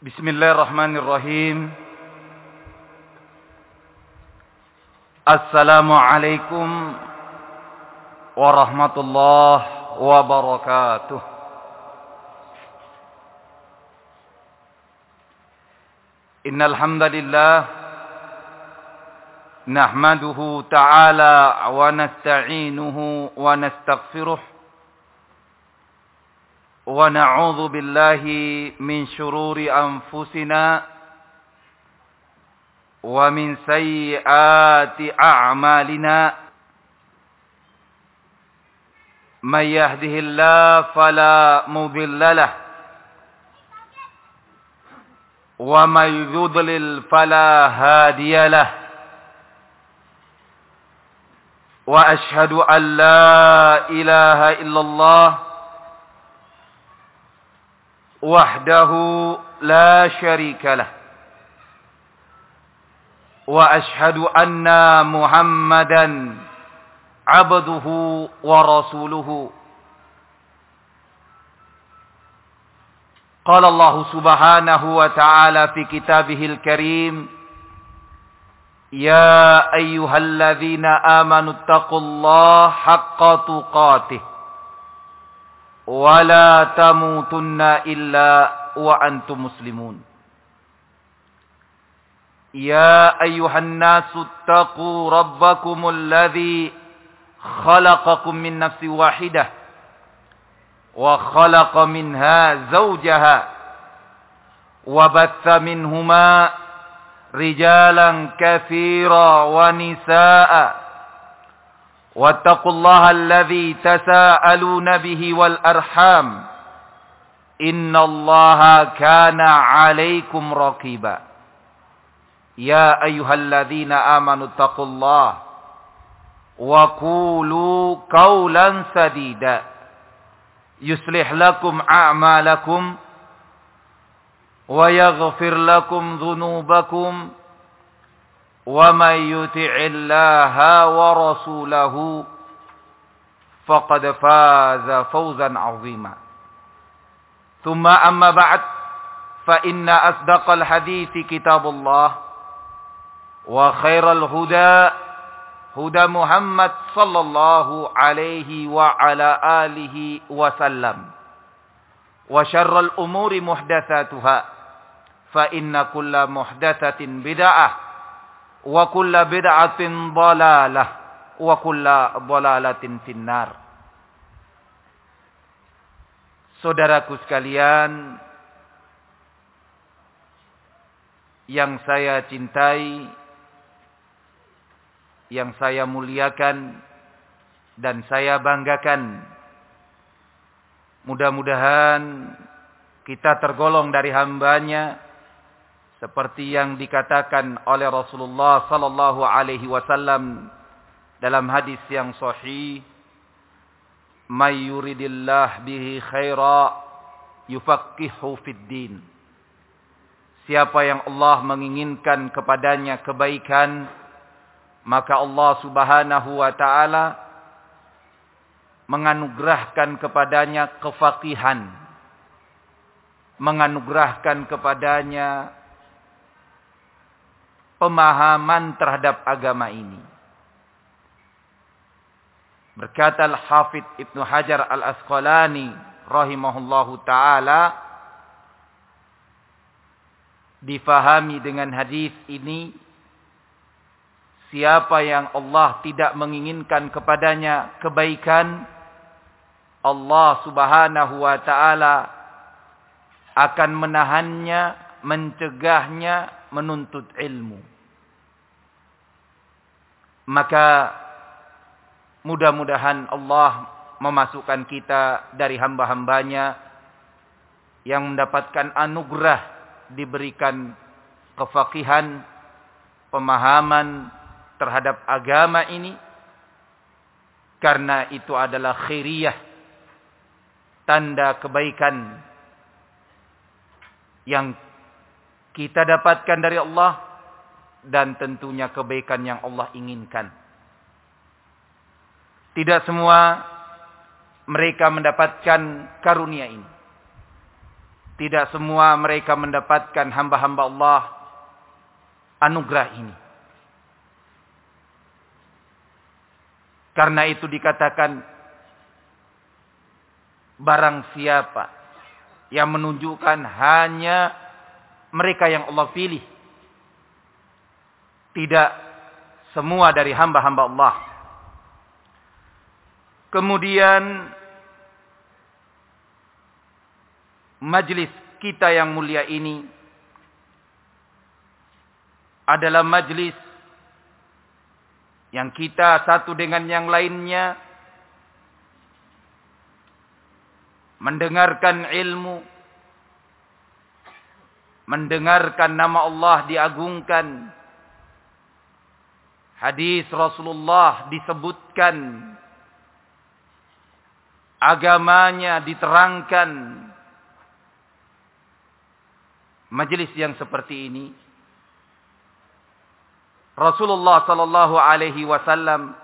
Bismillahirrahmanirrahim. Assalamualaikum warahmatullahi wabarakatuh. Innal hamdalillah nahmaduhu ta'ala wa nasta'inuhu wa nastaghfiruh wa na'udzu billahi min shururi anfusina wa min sayyiati a'malina. May yahdihillahu fala mudilla lahu wa may yudlil fala hadiya lahu. Wa ashhadu an la ilaha illallah wahdahu la syarika lah. Wa ashhadu anna Muhammadan abduhu wa rasuluhu. Qala Allah subhanahu wa ta'ala fi kitabihil karim, ya ayyuhalladzina amanu taqullaha haqqa tuqatih wa la tamutunna illa wa antum muslimun. Ya ayyuhan nasu taqu rabbakumul ladzi khalaqakum min nafsin wahidah wa khalaqa minha zawjaha wa batha minhuma rijalan katsira wa nisaa'a. Wattaqullaha alladzi tasaaluna bihi wal arham innallaha kana 'alaikum raqiba. Ya ayyuhalladzina amanu taqullaha wa qulu qawlan sadida yuslih lakum a'malakum wa yaghfir lakum dhunubakum wa may yuti'illaha wa rasulahu faqad faza fawzan 'azima. Thumma amma ba'd, fa inna asdaqal hadithi kitabullah wa khairal huda huda Muhammad sallallahu alaihi wa ala alihi wa sallam. Wa syarral umuri muhdatsatuha, fa inna kulla muhdatsatin bid'ah wa kulla bid'atin dhalalah wa kulla dhalalatin finnar. Saudaraku sekalian yang saya cintai, yang saya muliakan dan saya banggakan, mudah-mudahan kita tergolong dari hambanya seperti yang dikatakan oleh Rasulullah sallallahu alaihi wasallam dalam hadis yang sahih, may yuridillah bihi khaira yufaqihu fid din. Siapa yang Allah menginginkan kepadanya kebaikan, maka Allah subhanahu wa ta'ala menganugerahkan kepadanya kefaqihan, menganugerahkan kepadanya pemahaman terhadap agama ini. Berkata Al-Hafidh Ibnu Hajar Al-Asqalani rahimahullahu ta'ala, difahami dengan hadis ini, siapa yang Allah tidak menginginkan kepadanya kebaikan, Allah subhanahu wa ta'ala akan menahannya, mencegahnya menuntut ilmu. Maka mudah-mudahan Allah memasukkan kita dari hamba-hambanya yang mendapatkan anugerah diberikan kefaqihan, pemahaman terhadap agama ini, karena itu adalah khairiyah, tanda kebaikan yang kita dapatkan dari Allah dan tentunya kebaikan yang Allah inginkan. Tidak semua mereka mendapatkan karunia ini. Tidak semua mereka mendapatkan hamba-hamba Allah anugerah ini. Karena itu dikatakan, barang siapa yang menunjukkan hanya mereka yang Allah pilih, tidak semua dari hamba-hamba Allah. Kemudian majlis kita yang mulia ini adalah majlis yang kita satu dengan yang lainnya mendengarkan ilmu, mendengarkan nama Allah diagungkan, hadis Rasulullah disebutkan, agamanya diterangkan. Majelis yang seperti ini, Rasulullah sallallahu alaihi wasallam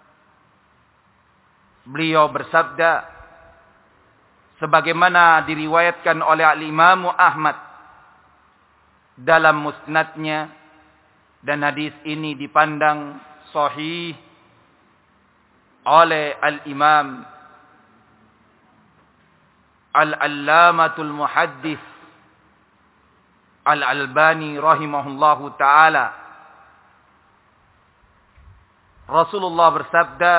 beliau bersabda sebagaimana diriwayatkan oleh Al-Imam Ahmad dalam musnadnya, dan hadis ini dipandang sahih oleh Al-Imam Al-Allamatul Muhaddis Al-Albani rahimahullahu ta'ala. Rasulullah bersabda,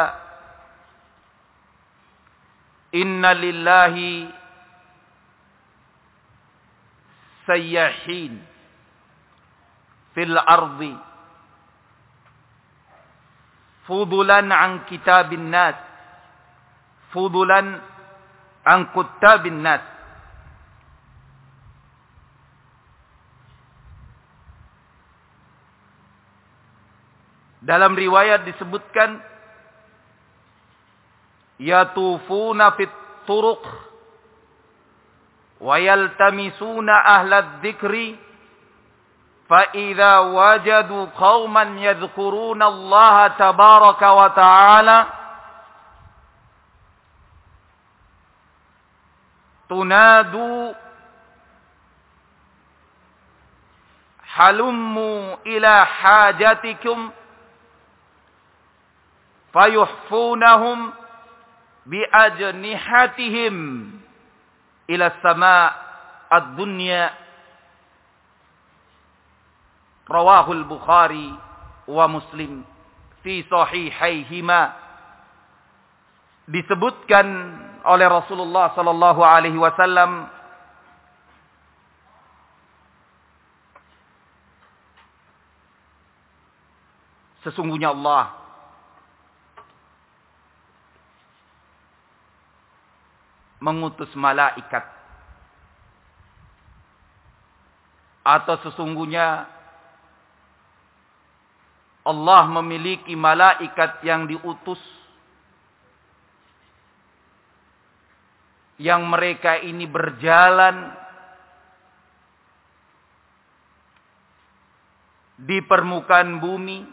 Inna lillahi sayyahin fil ardi fudulan an kitabin nas, fudulan an kuttabin nas. Dalam riwayat disebutkan, yatufuna fit turuq wa yaltamisuna ahlad dzikri fa idza wajadu qauman yadhkuruna Allah tabaraka wa ta'ala tunadu halummu ila hajatikum fayuhfunahum biajnihatihim ila sama' ad-dunya. Rawahul Bukhari wa Muslim fi sahihaihima. Disebutkan oleh Rasulullah sallallahu alaihi wasallam, sesungguhnya Allah mengutus malaikat, atau sesungguhnya Allah memiliki malaikat yang diutus, yang mereka ini berjalan di permukaan bumi,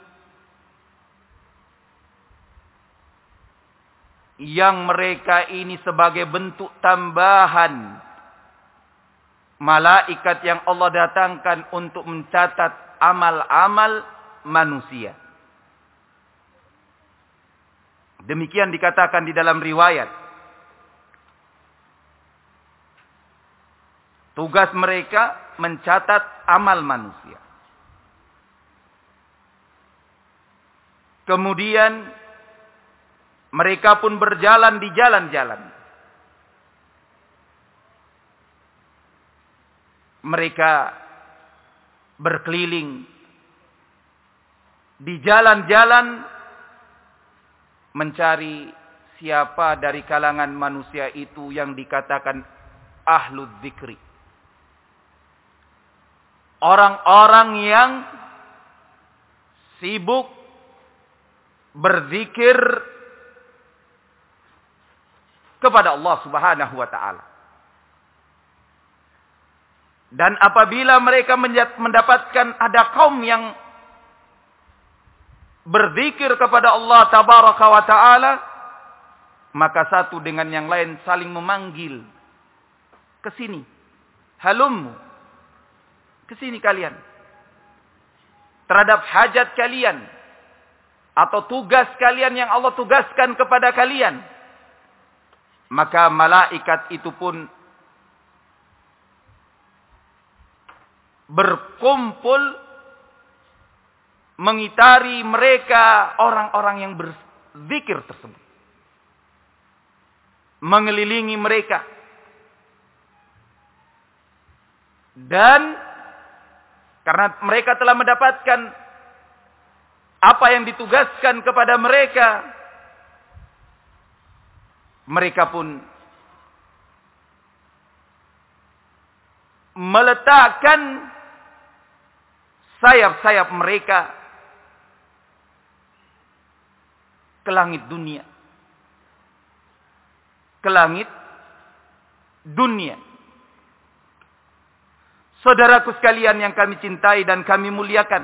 yang mereka ini sebagai bentuk tambahan malaikat yang Allah datangkan untuk mencatat amal-amal manusia. Demikian dikatakan di dalam riwayat. Tugas mereka mencatat amal manusia. Kemudian mereka pun berjalan di jalan-jalan. Mereka berkeliling di jalan-jalan mencari siapa dari kalangan manusia itu yang dikatakan ahlul dzikri. Orang-orang yang sibuk berzikir kepada Allah Subhanahu wa ta'ala. Dan apabila mereka mendapatkan ada kaum yang berzikir kepada Allah Tabaraka wa ta'ala, maka satu dengan yang lain saling memanggil ke sini. Halummu. Kesini kalian. Terhadap hajat kalian. Atau tugas kalian yang Allah tugaskan kepada kalian. Maka malaikat itu pun berkumpul mengitari mereka orang-orang yang berzikir tersebut. Mengelilingi mereka. Dan karena mereka telah mendapatkan apa yang ditugaskan kepada mereka, mereka pun meletakkan sayap-sayap mereka ke langit dunia. Ke langit dunia. Saudaraku sekalian yang kami cintai dan kami muliakan.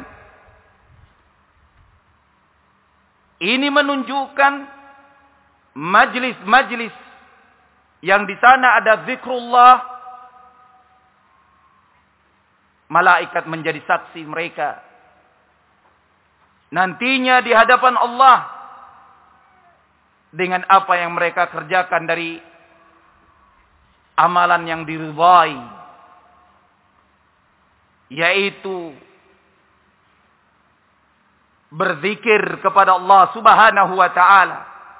Ini menunjukkan majlis-majlis yang di sana ada zikrullah. Malaikat menjadi saksi mereka. Nantinya di hadapan Allah. Dengan apa yang mereka kerjakan dari amalan yang diridhai. Yaitu berzikir kepada Allah Subhanahu wa ta'ala.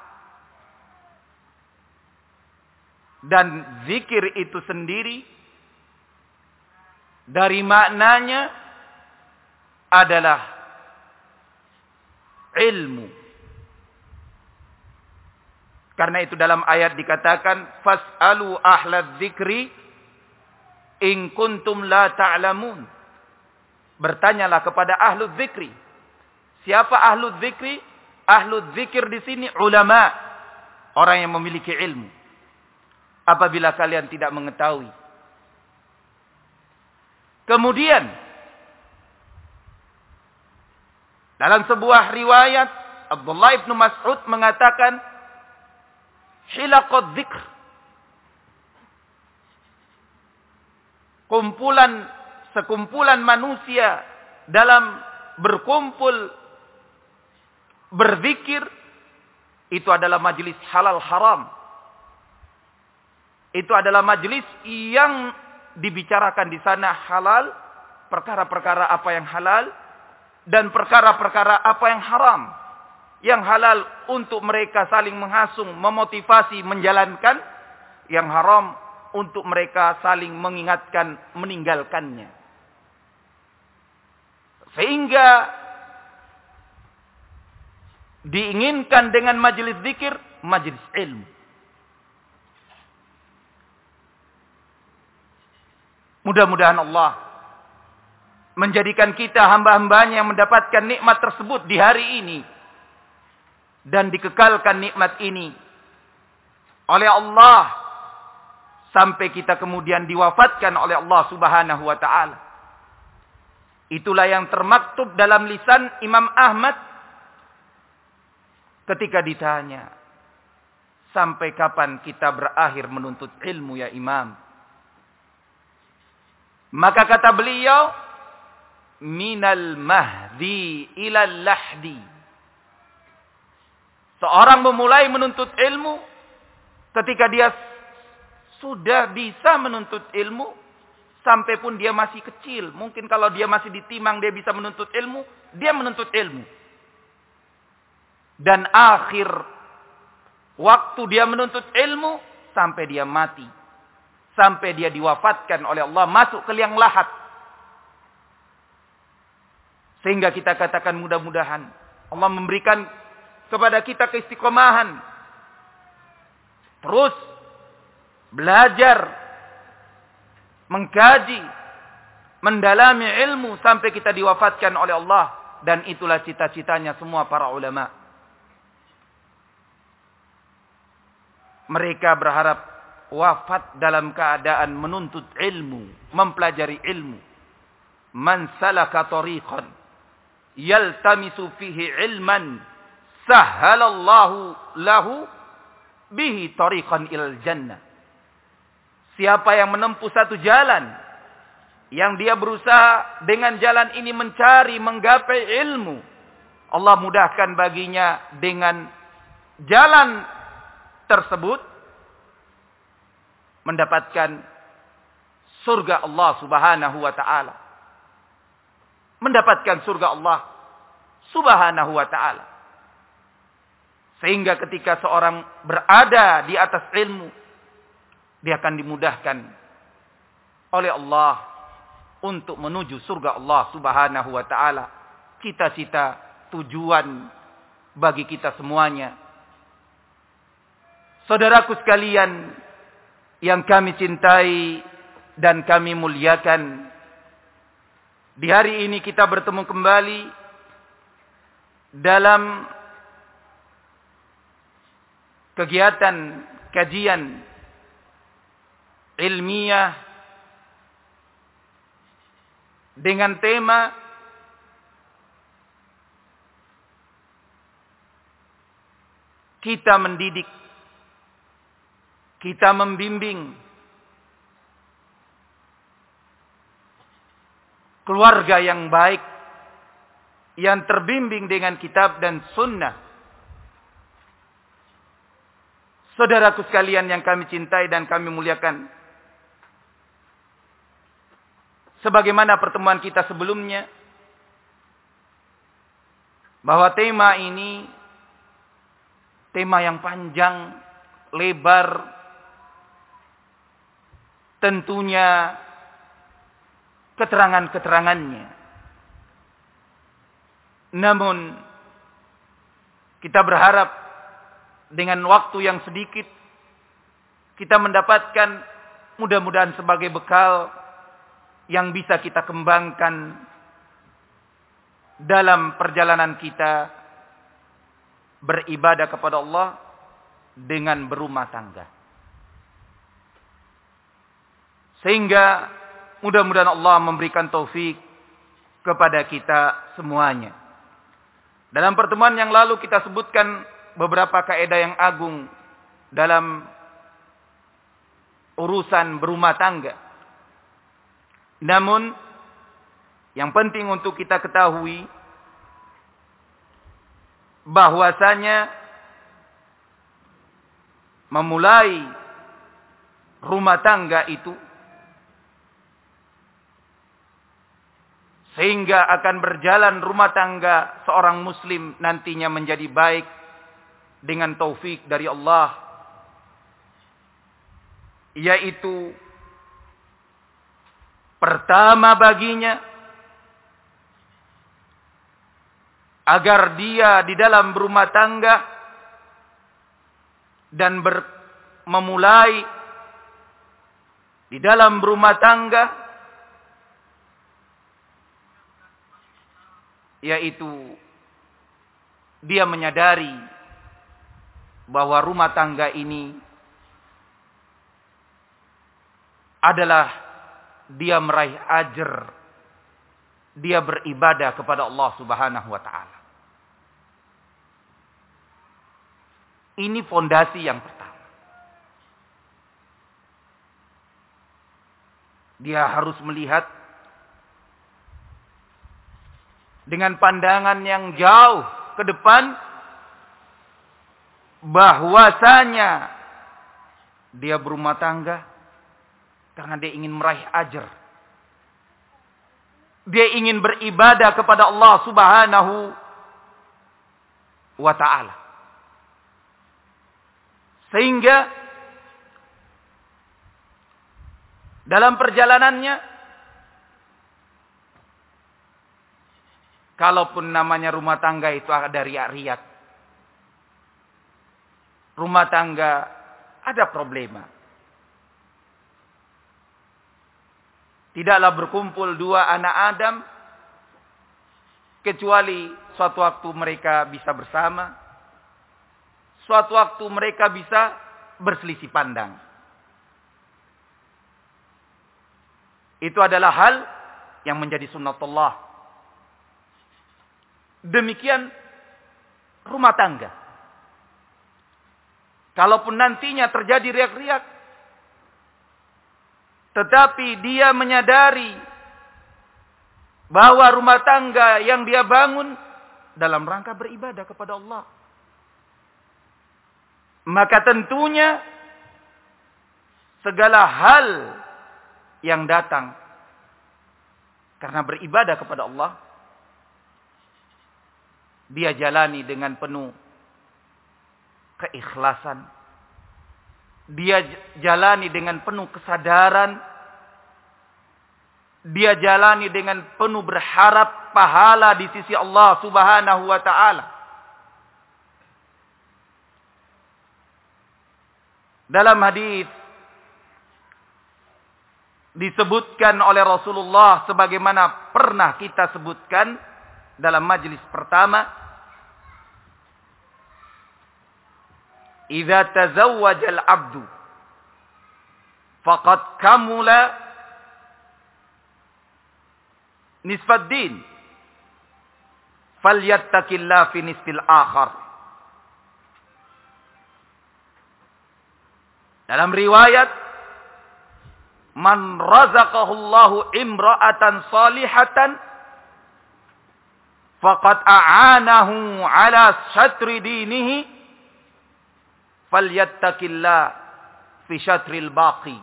Dan zikir itu sendiri dari maknanya adalah ilmu. Karena itu dalam ayat dikatakan fas'alu ahlaz zikri in kuntum la ta'lamun. Bertanyalah kepada ahlul zikri. Siapa ahlul zikri? Ahlul zikir di sini ulama, orang yang memiliki ilmu. Apabila kalian tidak mengetahui. Kemudian dalam sebuah riwayat Abdullah ibn Mas'ud mengatakan hilaqad dzikr, sekumpulan manusia dalam berkumpul berzikir itu adalah majelis halal haram. Itu adalah majelis yang dibicarakan di sana halal, perkara-perkara apa yang halal dan perkara-perkara apa yang haram. Yang halal untuk mereka saling menghasung, memotivasi, menjalankan. Yang haram untuk mereka saling mengingatkan, meninggalkannya. Sehingga diinginkan dengan majelis zikir, majelis ilmu. Mudah-mudahan Allah menjadikan kita hamba-hambanya yang mendapatkan nikmat tersebut di hari ini. Dan dikekalkan nikmat ini oleh Allah. Sampai kita kemudian diwafatkan oleh Allah Subhanahu wa ta'ala. Itulah yang termaktub dalam lisan Imam Ahmad. Ketika ditanya, sampai kapan kita berakhir menuntut ilmu ya Imam? Maka kata beliau, minal mahdi ilal lahdi. Seorang memulai menuntut ilmu ketika dia sudah bisa menuntut ilmu sampai pun dia masih kecil. Mungkin kalau dia masih ditimang dia bisa menuntut ilmu, dia menuntut ilmu. Dan akhir waktu dia menuntut ilmu sampai dia mati. Sampai dia diwafatkan oleh Allah, masuk ke liang lahat. Sehingga kita katakan mudah-mudahan Allah memberikan kepada kita keistiqomahan. Terus belajar, mengkaji, mendalami ilmu sampai kita diwafatkan oleh Allah. Dan itulah cita-citanya semua para ulama. Mereka berharap wafat dalam keadaan menuntut ilmu, mempelajari ilmu. Man salaka tariqan yaltamisu fihi ilman sahhalallahu lahu bihi tariqan ilal jannah. Siapa yang menempuh satu jalan yang dia berusaha dengan jalan ini mencari, menggapai ilmu, Allah mudahkan baginya dengan jalan tersebut mendapatkan surga Allah Subhanahu wa taala. Mendapatkan surga Allah Subhanahu wa taala. Sehingga ketika seorang berada di atas ilmu, dia akan dimudahkan oleh Allah untuk menuju surga Allah Subhanahu wa taala. Cita-cita, tujuan bagi kita semuanya. Saudaraku sekalian yang kami cintai dan kami muliakan, di hari ini kita bertemu kembali dalam kegiatan kajian ilmiah dengan tema kita mendidik, kita membimbing keluarga yang baik, yang terbimbing dengan kitab dan sunnah. Saudaraku sekalian yang kami cintai dan kami muliakan, sebagaimana pertemuan kita sebelumnya, bahwa tema ini tema yang panjang, lebar, tentunya keterangan-keterangannya. Namun kita berharap dengan waktu yang sedikit kita mendapatkan mudah-mudahan sebagai bekal yang bisa kita kembangkan dalam perjalanan kita beribadah kepada Allah dengan berumah tangga. Sehingga mudah-mudahan Allah memberikan taufik kepada kita semuanya. Dalam pertemuan yang lalu kita sebutkan beberapa kaidah yang agung dalam urusan berumah tangga. Namun yang penting untuk kita ketahui bahwasanya memulai rumah tangga itu sehingga akan berjalan rumah tangga seorang muslim nantinya menjadi baik dengan taufik dari Allah, yaitu pertama baginya agar dia di dalam berumah tangga dan memulai di dalam berumah tangga, yaitu dia menyadari bahwa rumah tangga ini adalah dia meraih ajar, dia beribadah kepada Allah Subhanahu wa taala. Ini fondasi yang pertama. Dia harus melihat dengan pandangan yang jauh ke depan bahwasanya dia berumah tangga karena dia ingin meraih ajar. Dia ingin beribadah kepada Allah Subhanahu wa taala. Sehingga dalam perjalanannya, kalaupun namanya rumah tangga itu ada riak-riak, rumah tangga ada problema. Tidaklah berkumpul dua anak Adam kecuali suatu waktu mereka bisa bersama, suatu waktu mereka bisa berselisih pandang. Itu adalah hal yang menjadi sunnatullah. Demikian rumah tangga. Kalaupun nantinya terjadi riak-riak, tetapi dia menyadari bahwa rumah tangga yang dia bangun dalam rangka beribadah kepada Allah, maka tentunya segala hal yang datang karena beribadah kepada Allah, dia jalani dengan penuh keikhlasan. Dia jalani dengan penuh kesadaran. Dia jalani dengan penuh berharap pahala di sisi Allah Subhanahu wa ta'ala. Dalam hadis disebutkan oleh Rasulullah sebagaimana pernah kita sebutkan dalam majelis pertama, "Idza tazawwajal 'abdu faqad kamula nisfad din falyattaqillah fi nisfil akhar." Dalam riwayat, "Man razaqahullahu imra'atan salihatan faqad a'anahu ala syatri dinihi falyattaqillah fi syatril baqi."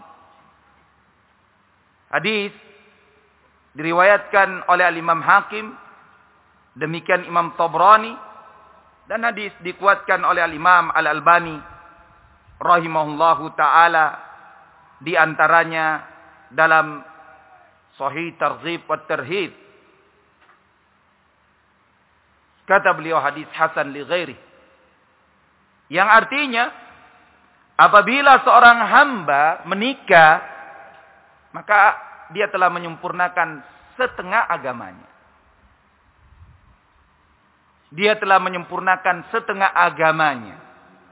Hadis diriwayatkan oleh Imam Hakim, demikian Imam Tabrani, dan hadis dikuatkan oleh Imam Al-Albani rahimahullahu taala, di antaranya dalam Sahih Targhib wa Tarhib. Kata beliau, hadis hasan li ghairi, yang artinya apabila seorang hamba menikah, maka dia telah menyempurnakan setengah agamanya. Dia telah menyempurnakan setengah agamanya.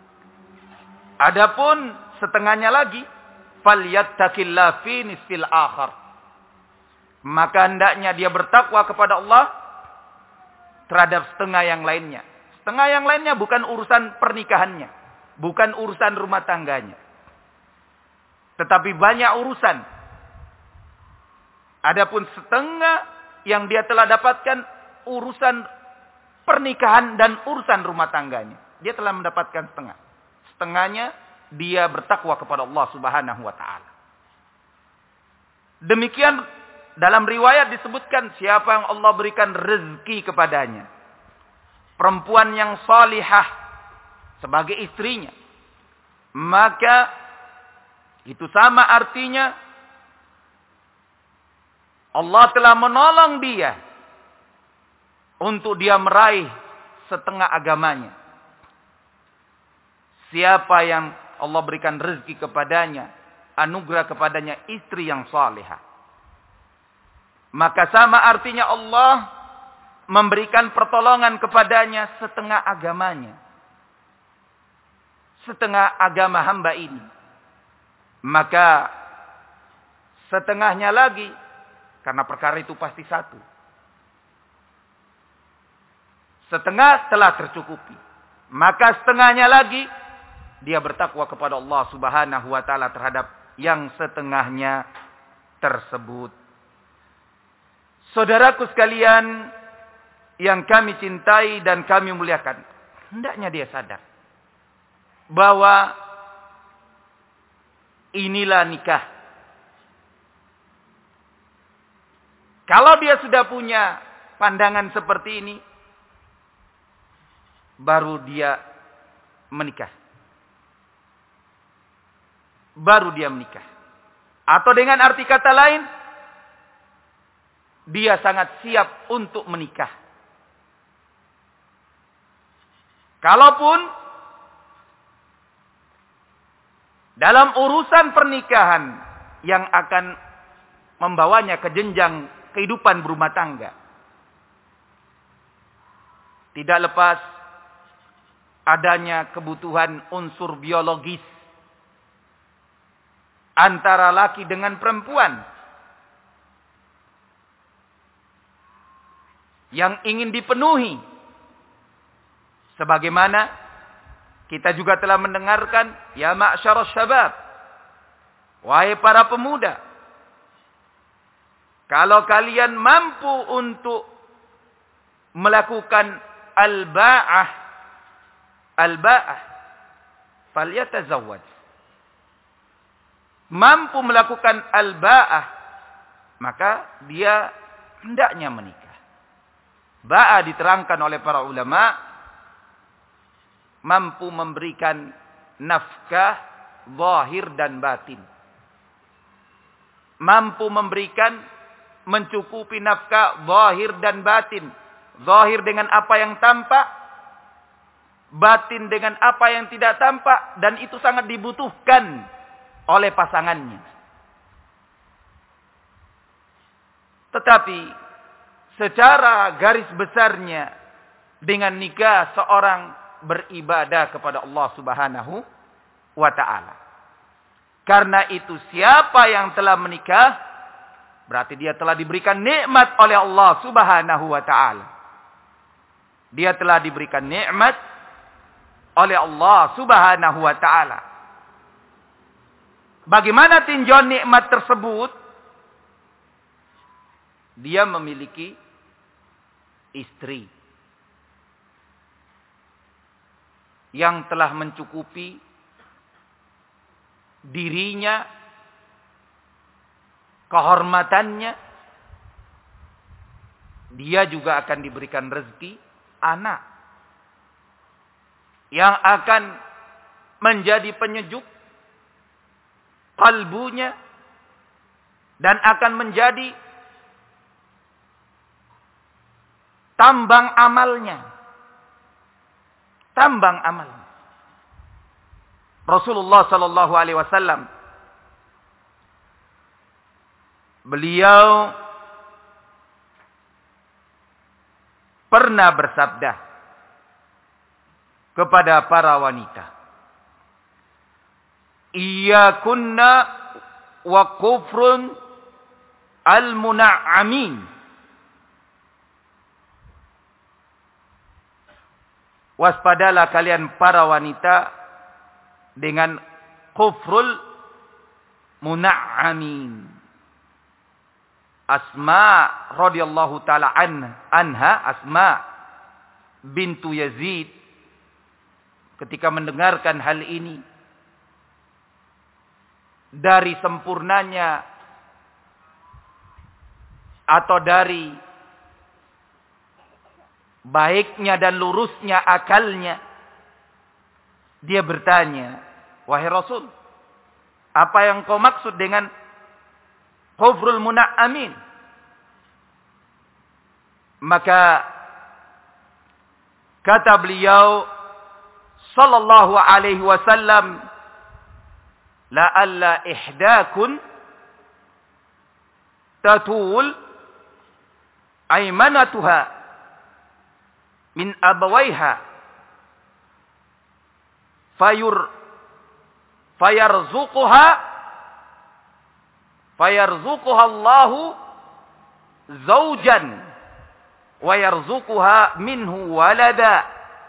Adapun setengahnya lagi, falyattaqillah fi nisfil akhar, maka hendaknya dia bertakwa kepada Allah terhadap setengah yang lainnya. Setengah yang lainnya bukan urusan pernikahannya, bukan urusan rumah tangganya, tetapi banyak urusan. Adapun setengah yang dia telah dapatkan urusan pernikahan dan urusan rumah tangganya, dia telah mendapatkan setengah. Setengahnya dia bertakwa kepada Allah Subhanahu wa ta'ala. Demikian dalam riwayat disebutkan, siapa yang Allah berikan rezeki kepadanya, perempuan yang salihah sebagai istrinya, maka itu sama artinya Allah telah menolong dia untuk dia meraih setengah agamanya. Siapa yang Allah berikan rezeki kepadanya, anugerah kepadanya istri yang salihah, maka sama artinya Allah memberikan pertolongan kepadanya setengah agamanya. Setengah agama hamba ini. Maka setengahnya lagi, karena perkara itu pasti satu, setengah telah tercukupi, maka setengahnya lagi dia bertakwa kepada Allah Subhanahu wa ta'ala terhadap yang setengahnya tersebut. Saudaraku sekalian yang kami cintai dan kami muliakan, hendaknya dia sadar bahwa inilah nikah. Kalau dia sudah punya pandangan seperti ini, baru dia menikah. Baru dia menikah. Atau dengan arti kata lain, dia sangat siap untuk menikah. Kalaupun dalam urusan pernikahan yang akan membawanya ke jenjang kehidupan berumah tangga, tidak lepas adanya kebutuhan unsur biologis antara laki dengan perempuan yang ingin dipenuhi. Sebagaimana kita juga telah mendengarkan, ya ma'syarasy syabab, wahai para pemuda, Kalau kalian mampu untuk melakukan al-ba'ah, falyatazawwaj. Mampu melakukan al-ba'ah, maka dia hendaknya menikah. Ba'ah diterangkan oleh para ulama, mampu memberikan nafkah zahir dan batin. Mampu memberikan, mencukupi nafkah zahir dan batin. Zahir dengan apa yang tampak, batin dengan apa yang tidak tampak, dan itu sangat dibutuhkan oleh pasangannya. Tetapi secara garis besarnya, dengan nikah seorang beribadah kepada Allah Subhanahu wa ta'ala. Karena itu siapa yang telah menikah, berarti dia telah diberikan nikmat oleh Allah Subhanahu wa ta'ala. Dia telah diberikan nikmat oleh Allah Subhanahu wa ta'ala. Bagaimana tinjauan nikmat tersebut? Dia memiliki istri yang telah mencukupi dirinya, kehormatannya. Dia juga akan diberikan rezeki anak yang akan menjadi penyejuk kalbunya dan akan menjadi tambang amalnya. Tambang amal. Rasulullah sallallahu alaihi wasallam, beliau pernah bersabda kepada para wanita, "Iyyakunna wa kufrun al-muna'amin." Waspadalah kalian para wanita dengan kufrul muna'amin. Asma radhiyallahu taala anha, Asma bintu Yazid, ketika mendengarkan hal ini, dari sempurnanya atau dari baiknya dan lurusnya akalnya, dia bertanya, "Wahai Rasul, apa yang kau maksud dengan kufrul muna'amin?" Maka kata beliau sallallahu alaihi wasallam, "La'alla ihdakun tatul aymanatuha min abawaiha fayarzuquha Allahu zaujan wa yarzuquha minhu walada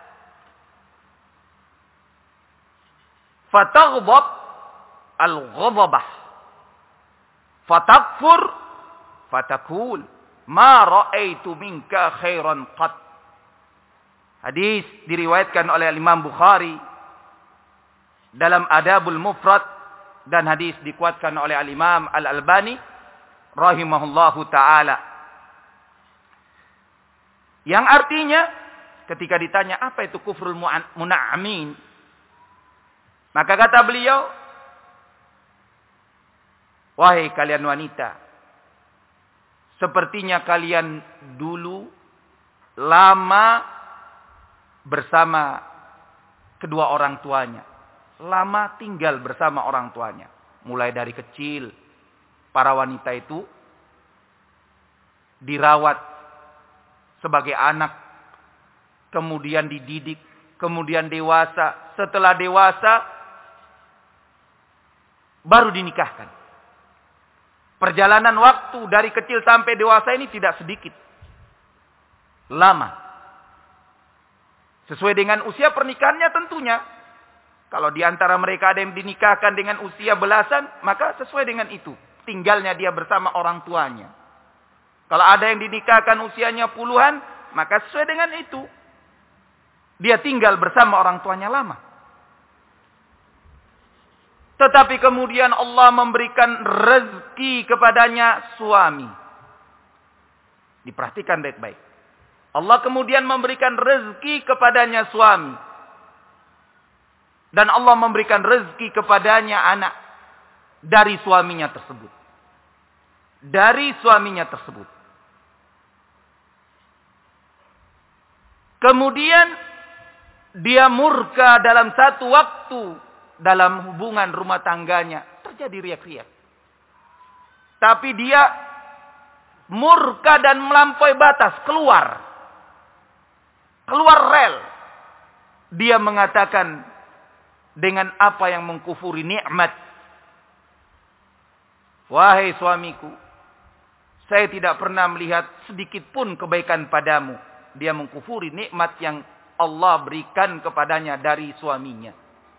fataghdab al-ghadabah fatakfur fatakul ma ra'aitu minka khairan qat." Hadis diriwayatkan oleh Imam Bukhari dalam Adabul Mufrad, dan hadis dikuatkan oleh Al-Imam Al-Albani rahimahullahu taala. Yang artinya, ketika ditanya apa itu kufrul muna'amin, maka kata beliau, "Wahai kalian wanita, sepertinya kalian dulu lama bersama kedua orang tuanya. Lama tinggal bersama orang tuanya. Mulai dari kecil, para wanita itu dirawat sebagai anak. Kemudian dididik. Kemudian dewasa. Setelah dewasa, baru dinikahkan. Perjalanan waktu dari kecil sampai dewasa ini tidak sedikit. Lama. Sesuai dengan usia pernikahannya tentunya. Kalau di antara mereka ada yang dinikahkan dengan usia belasan, maka sesuai dengan itu. Tinggalnya dia bersama orang tuanya. Kalau ada yang dinikahkan usianya puluhan, maka sesuai dengan itu. Dia tinggal bersama orang tuanya lama. Tetapi kemudian Allah memberikan rezeki kepadanya suami. Diperhatikan baik-baik. Allah kemudian memberikan rezeki kepadanya suami. Dan Allah memberikan rezeki kepadanya anak. Dari suaminya tersebut. Dari suaminya tersebut. Kemudian dia murka dalam satu waktu dalam hubungan rumah tangganya. Terjadi riak-riak. Tapi dia murka dan melampaui batas. Keluar rel. Dia mengatakan dengan apa yang mengkufuri nikmat. Wahai suamiku, saya tidak pernah melihat sedikit pun kebaikan padamu. Dia mengkufuri nikmat yang Allah berikan kepadanya dari suaminya.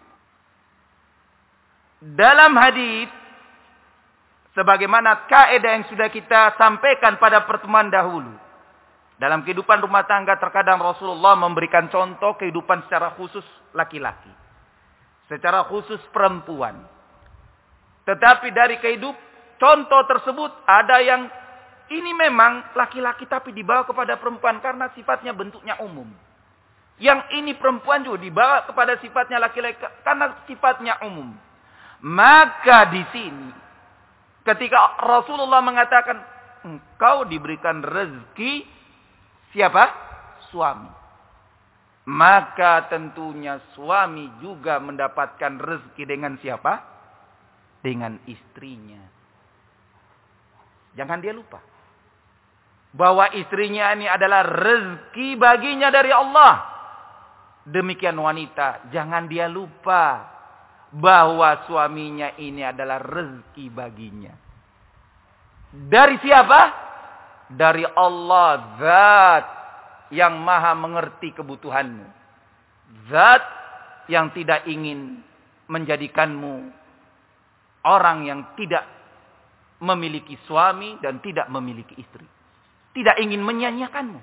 Dalam hadis, sebagaimana kaidah yang sudah kita sampaikan pada pertemuan dahulu. Dalam kehidupan rumah tangga terkadang Rasulullah memberikan contoh kehidupan secara khusus laki-laki. Secara khusus perempuan. Tetapi dari contoh tersebut ada yang ini memang laki-laki tapi dibawa kepada perempuan karena sifatnya bentuknya umum. Yang ini perempuan juga dibawa kepada sifatnya laki-laki karena sifatnya umum. Maka di sini ketika Rasulullah mengatakan engkau diberikan rezeki siapa? Suami. Maka tentunya suami juga mendapatkan rezeki dengan siapa? Dengan istrinya. Jangan dia lupa bahwa istrinya ini adalah rezeki baginya dari Allah. Demikian wanita, jangan dia lupa bahwa suaminya ini adalah rezeki baginya. Dari siapa? Dari Allah, Zat yang maha mengerti kebutuhanmu. Zat yang tidak ingin menjadikanmu orang yang tidak memiliki suami dan tidak memiliki istri. Tidak ingin menyanyiakanmu.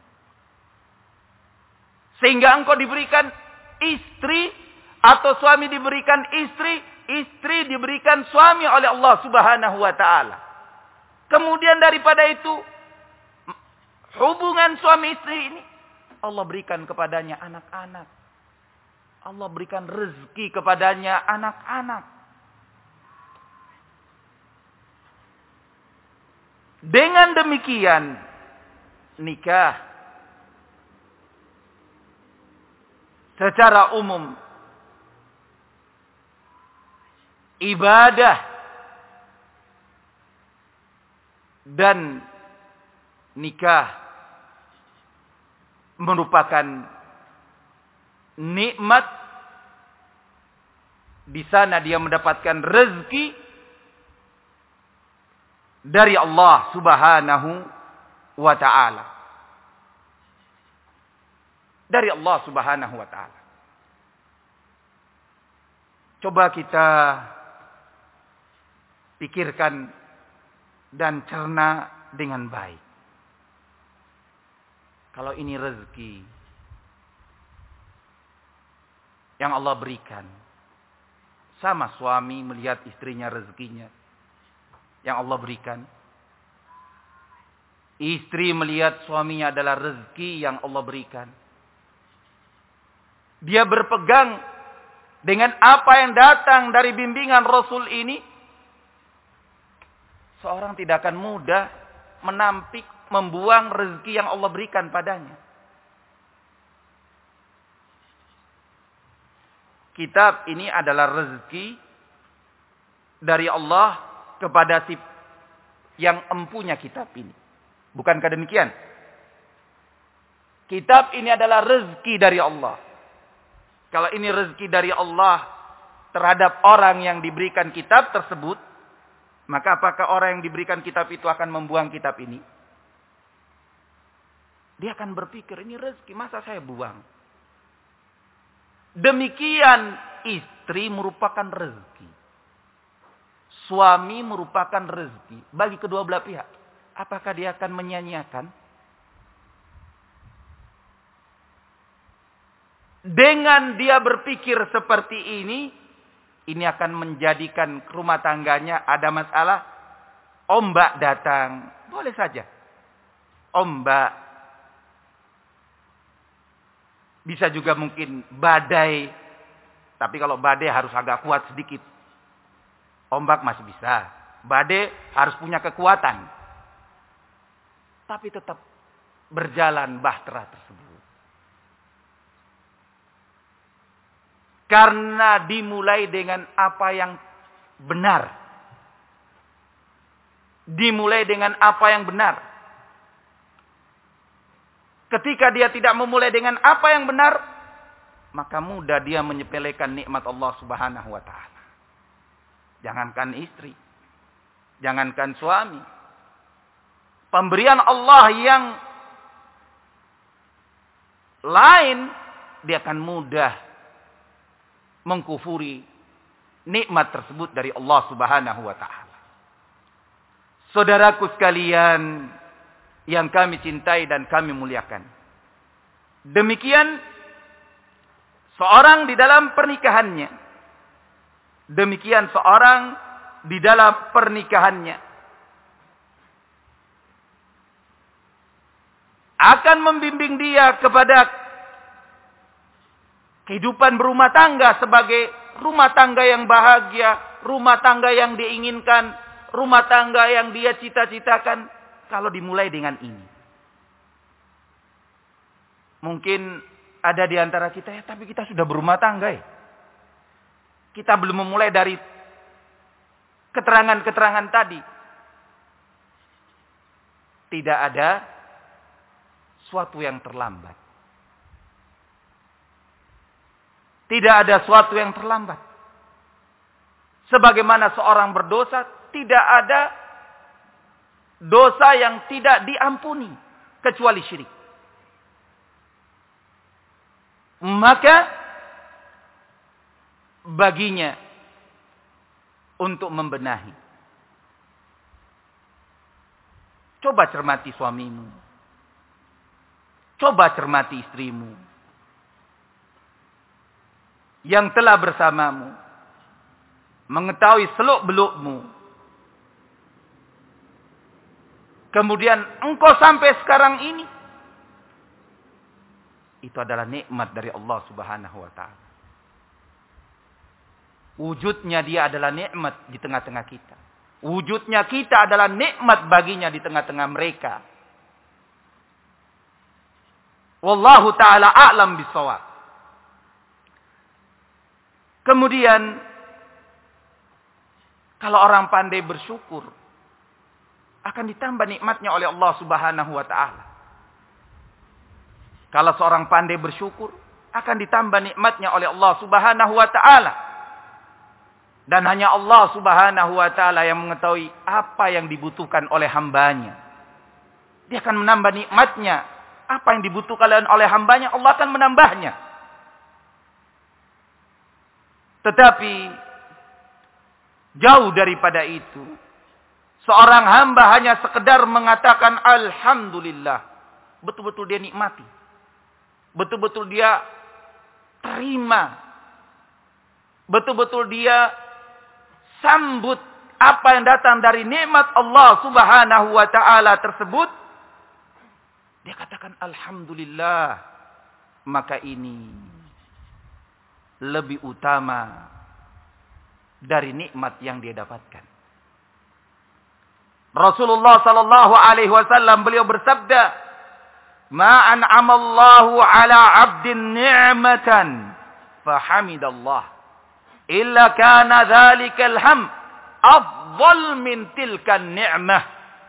Sehingga engkau diberikan istri atau suami diberikan istri, istri diberikan suami oleh Allah Subhanahu wa taala. Kemudian daripada itu hubungan suami istri ini Allah berikan kepadanya anak-anak. Allah berikan rezeki kepadanya anak-anak. Dengan demikian, nikah secara umum ibadah dan nikah merupakan nikmat. Di sana dia mendapatkan rezeki dari Allah Subhanahu wa ta'ala. Dari Allah Subhanahu wa ta'ala. Coba kita pikirkan dan cerna dengan baik. Kalau ini rezeki yang Allah berikan, sama suami melihat istrinya rezekinya yang Allah berikan. Istri melihat suaminya adalah rezeki yang Allah berikan. Dia berpegang dengan apa yang datang dari bimbingan Rasul ini. Seorang tidak akan mudah menampik, membuang rezeki yang Allah berikan padanya. Kitab ini adalah rezeki dari Allah kepada si yang empunya kitab ini. Bukankah demikian? Kitab ini adalah rezeki dari Allah. Kalau ini rezeki dari Allah terhadap orang yang diberikan kitab tersebut, maka apakah orang yang diberikan kitab itu akan membuang kitab ini? Dia akan berpikir, ini rezeki, masa saya buang? Demikian istri merupakan rezeki. Suami merupakan rezeki bagi kedua belah pihak. apakah dia akan menyia-nyiakan? Dengan dia berpikir seperti ini akan menjadikan rumah tangganya ada masalah. Ombak datang, boleh saja. Ombak. Bisa juga mungkin badai. Tapi kalau badai harus agak kuat sedikit. Ombak masih bisa. Badai harus punya kekuatan. Tapi tetap berjalan bahtera tersebut. Karena dimulai dengan apa yang benar. Dimulai dengan apa yang benar. Ketika dia tidak memulai dengan apa yang benar, maka mudah dia menyepelekan nikmat Allah Subhanahu wa taala. Jangankan istri, jangankan suami. Pemberian Allah yang lain, dia akan mudah mengkufuri nikmat tersebut dari Allah Subhanahu wa taala. Saudaraku sekalian yang kami cintai dan kami muliakan. Demikian seorang di dalam pernikahannya. Demikian seorang di dalam pernikahannya akan membimbing dia kepada kehidupan berumah tangga sebagai rumah tangga yang bahagia, rumah tangga yang diinginkan, rumah tangga yang dia cita-citakan. Kalau dimulai dengan ini. Mungkin ada di antara kita, ya tapi kita sudah berumah tangga ya. Kita belum memulai dari keterangan-keterangan tadi. Tidak ada suatu yang terlambat. Tidak ada suatu yang terlambat. Sebagaimana seorang berdosa, tidak ada dosa yang tidak diampuni kecuali syirik. Maka baginya untuk membenahi. Coba cermati suamimu. Coba cermati istrimu. Yang telah bersamamu. Mengetahui seluk-belukmu. Kemudian engkau sampai sekarang ini. Itu adalah nikmat dari Allah Subhanahu wa ta'ala. Wujudnya dia adalah nikmat di tengah-tengah kita. Wujudnya kita adalah nikmat baginya di tengah-tengah mereka. Wallahu ta'ala a'lam bisawab. Kemudian, kalau orang pandai bersyukur, akan ditambah nikmatnya oleh Allah Subhanahu wa ta'ala. Kalau seorang pandai bersyukur, akan ditambah nikmatnya oleh Allah Subhanahu wa ta'ala. Dan hanya Allah Subhanahu wa ta'ala yang mengetahui apa yang dibutuhkan oleh hambanya. Dia akan menambah nikmatnya. Apa yang dibutuhkan oleh hambanya, Allah akan menambahnya. Tetapi, jauh daripada itu, seorang hamba hanya sekedar mengatakan Alhamdulillah. Betul-betul dia nikmati. Betul-betul dia terima. Betul-betul dia sambut apa yang datang dari nikmat Allah Subhanahu wa ta'ala tersebut. Dia katakan Alhamdulillah. Maka ini lebih utama dari nikmat yang dia dapatkan. Rasulullah sallallahu alaihi wasallam beliau bersabda, "Ma an'amallahu 'ala 'abdin ni'matan fahamidallah illa kana dzalikal ham afdal min tilkan ni'mah."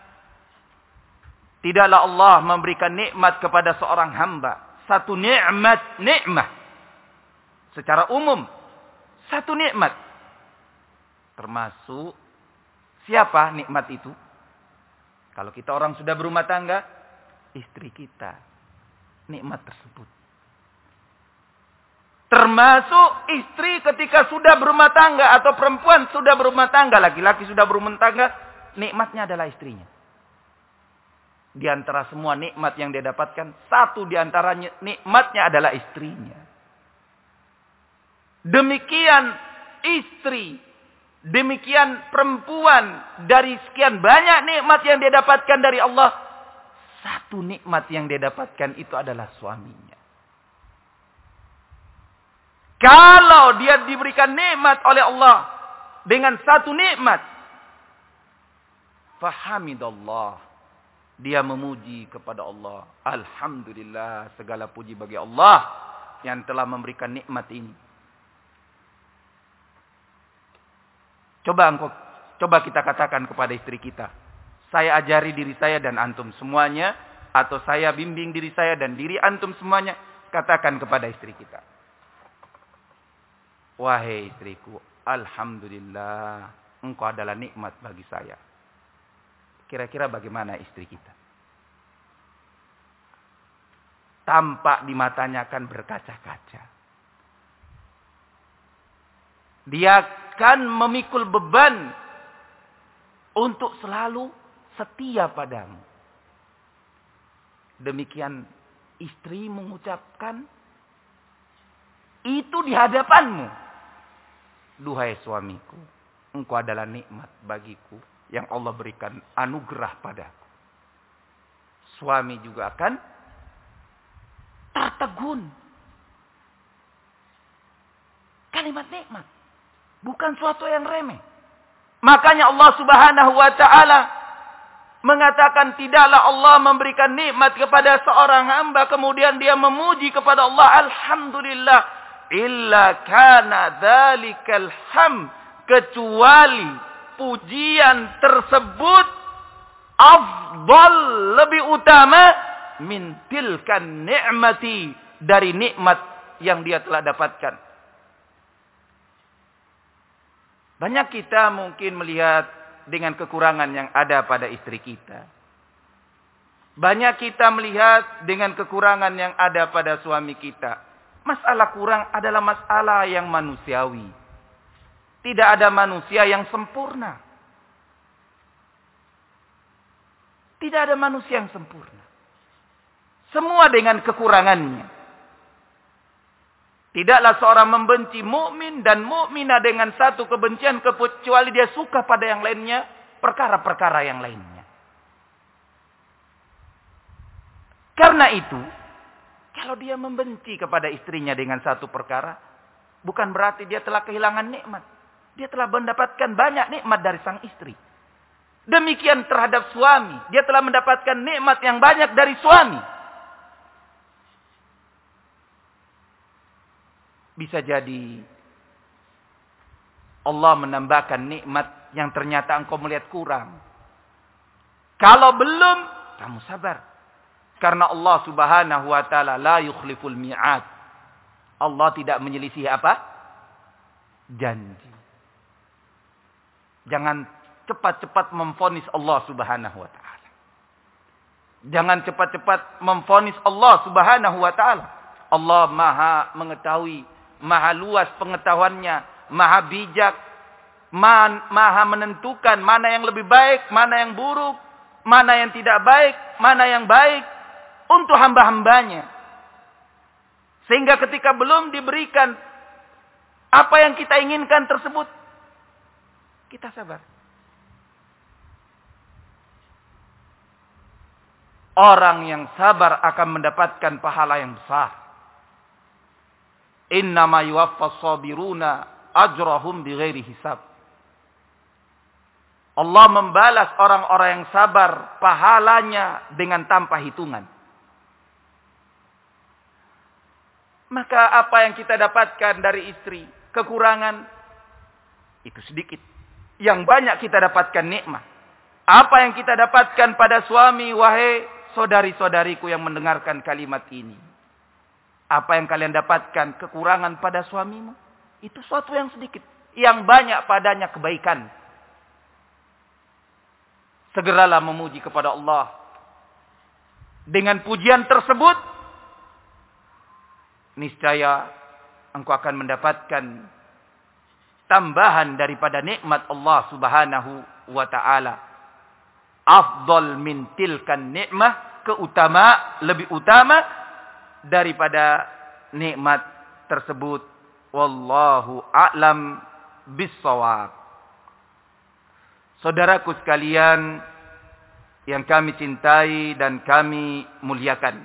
Tidaklah Allah memberikan nikmat kepada seorang hamba, satu nikmat secara umum, satu nikmat. Termasuk siapa nikmat itu? Kalau kita orang sudah berumah tangga, istri kita. Nikmat tersebut. Termasuk istri ketika sudah berumah tangga atau perempuan sudah berumah tangga, laki-laki sudah berumah tangga, nikmatnya adalah istrinya. Di antara semua nikmat yang dia dapatkan, satu di antara nikmatnya adalah istrinya. Demikian istri, demikian perempuan, dari sekian banyak nikmat yang dia dapatkan dari Allah, satu nikmat yang dia dapatkan itu adalah suaminya. Kalau dia diberikan nikmat oleh Allah dengan satu nikmat, fahamidallah, dia memuji kepada Allah. Alhamdulillah, segala puji bagi Allah yang telah memberikan nikmat ini. Coba kita katakan kepada istri kita, saya ajari diri saya dan antum semuanya, atau saya bimbing diri saya dan diri antum semuanya. Katakan kepada istri kita, wahai istriku, alhamdulillah, engkau adalah nikmat bagi saya. Kira-kira bagaimana istri kita? Tampak di matanya akan berkaca-kaca. Dia akan memikul beban untuk selalu setia padamu. Demikian istri mengucapkan itu di hadapanmu. Duhai suamiku, engkau adalah nikmat bagiku yang Allah berikan anugerah padaku. Suami juga akan tertegun. Kalimat nikmat bukan suatu yang remeh. Makanya Allah Subhanahu wa taala mengatakan, tidaklah Allah memberikan nikmat kepada seorang hamba kemudian dia memuji kepada Allah, alhamdulillah, illa kana dzalikal ham, kecuali pujian tersebut afdal, lebih utama, min tilkan ni'mati, dari nikmat yang dia telah dapatkan. Banyak kita mungkin melihat dengan kekurangan yang ada pada istri kita. Banyak kita melihat dengan kekurangan yang ada pada suami kita. Masalah kurang adalah masalah yang manusiawi. Tidak ada manusia yang sempurna. Tidak ada manusia yang sempurna. Semua dengan kekurangannya. Tidaklah seorang membenci mukmin dan mukminah dengan satu kebencian kecuali dia suka pada yang lainnya, perkara-perkara yang lainnya. Karena itu, kalau dia membenci kepada istrinya dengan satu perkara, bukan berarti dia telah kehilangan nikmat. Dia telah mendapatkan banyak nikmat dari sang istri. Demikian terhadap suami. Dia telah mendapatkan nikmat yang banyak dari suami. Bisa jadi Allah menambahkan nikmat yang ternyata engkau melihat kurang. Kalau belum, kamu sabar. Karena Allah Subhanahu wa taala la yukhliful mi'ad. Allah tidak menyelisih apa? Janji. Jangan cepat-cepat memvonis Allah Subhanahu wa taala. Jangan cepat-cepat memvonis Allah Subhanahu wa taala. Allah Maha mengetahui, Maha luas pengetahuannya, Maha bijak, Maha menentukan mana yang lebih baik, mana yang buruk, mana yang tidak baik, mana yang baik untuk hamba-hambanya. Sehingga ketika belum diberikan apa yang kita inginkan tersebut, kita sabar. Orang yang sabar akan mendapatkan pahala yang besar. Innama yuwaffas sabiruna ajrahum bighairi hisab. Allah membalas orang-orang yang sabar pahalanya dengan tanpa hitungan. Maka apa yang kita dapatkan dari istri, kekurangan, itu sedikit. Yang banyak kita dapatkan nikmat. Apa yang kita dapatkan pada suami, wahai saudari-saudariku yang mendengarkan kalimat ini. Apa yang kalian dapatkan kekurangan pada suamimu, itu suatu yang sedikit. Yang banyak padanya kebaikan. Segeralah memuji kepada Allah. Dengan pujian tersebut, niscaya engkau akan mendapatkan tambahan daripada nikmat Allah Subhanahu wa ta'ala. afdal min tilkan ni'mah, lebih utama daripada nikmat tersebut. Wallahu a'lam bis-shawab. Saudaraku sekalian yang kami cintai dan kami muliakan,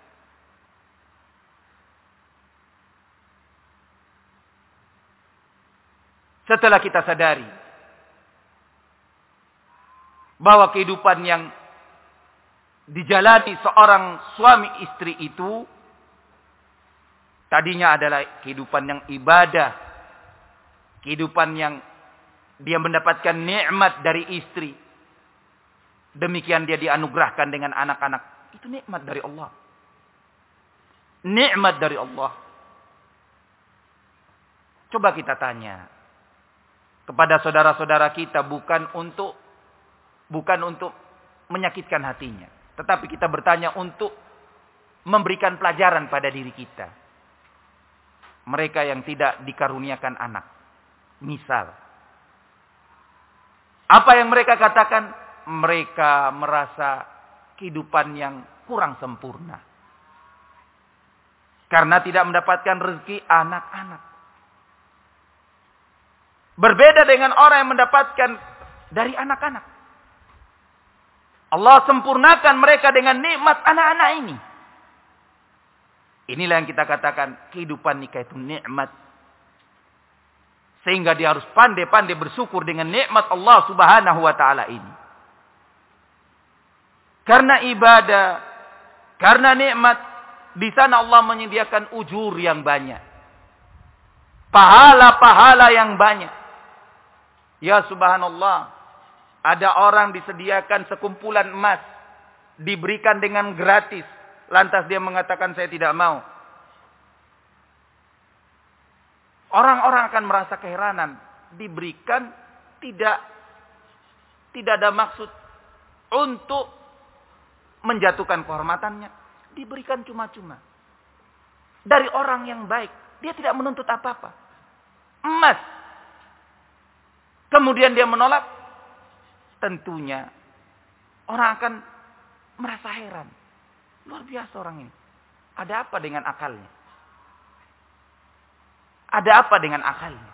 setelah kita sadari bahwa kehidupan yang dijalani seorang suami istri itu tadinya adalah kehidupan yang ibadah, kehidupan yang dia mendapatkan nikmat dari istri, demikian dia dianugerahkan dengan anak-anak, itu nikmat dari Allah. Nikmat dari Allah. Coba kita tanya kepada saudara-saudara kita, bukan untuk menyakitkan hatinya, tetapi kita bertanya untuk memberikan pelajaran pada diri kita. Mereka yang tidak dikaruniakan anak, misal, apa yang mereka katakan? Mereka merasa kehidupan yang kurang sempurna karena tidak mendapatkan rezeki anak-anak. Berbeda dengan orang yang mendapatkan dari anak-anak. Allah sempurnakan mereka dengan nikmat anak-anak ini. Inilah yang kita katakan kehidupan nikah itu nikmat. Sehingga dia harus pandai-pandai bersyukur dengan nikmat Allah Subhanahu wa taala ini. Karena ibadah, karena nikmat, di sana Allah menyediakan ujur yang banyak. Pahala-pahala yang banyak. Ya subhanallah. Ada orang disediakan sekumpulan emas, diberikan dengan gratis, lantas dia mengatakan saya tidak mau. Orang-orang akan merasa keheranan, diberikan tidak ada maksud untuk menjatuhkan kehormatannya, diberikan cuma-cuma. Dari orang yang baik, dia tidak menuntut apa-apa. Emas. Kemudian dia menolak. Tentunya orang akan merasa heran. Luar biasa orang ini. Ada apa dengan akalnya? Ada apa dengan akalnya?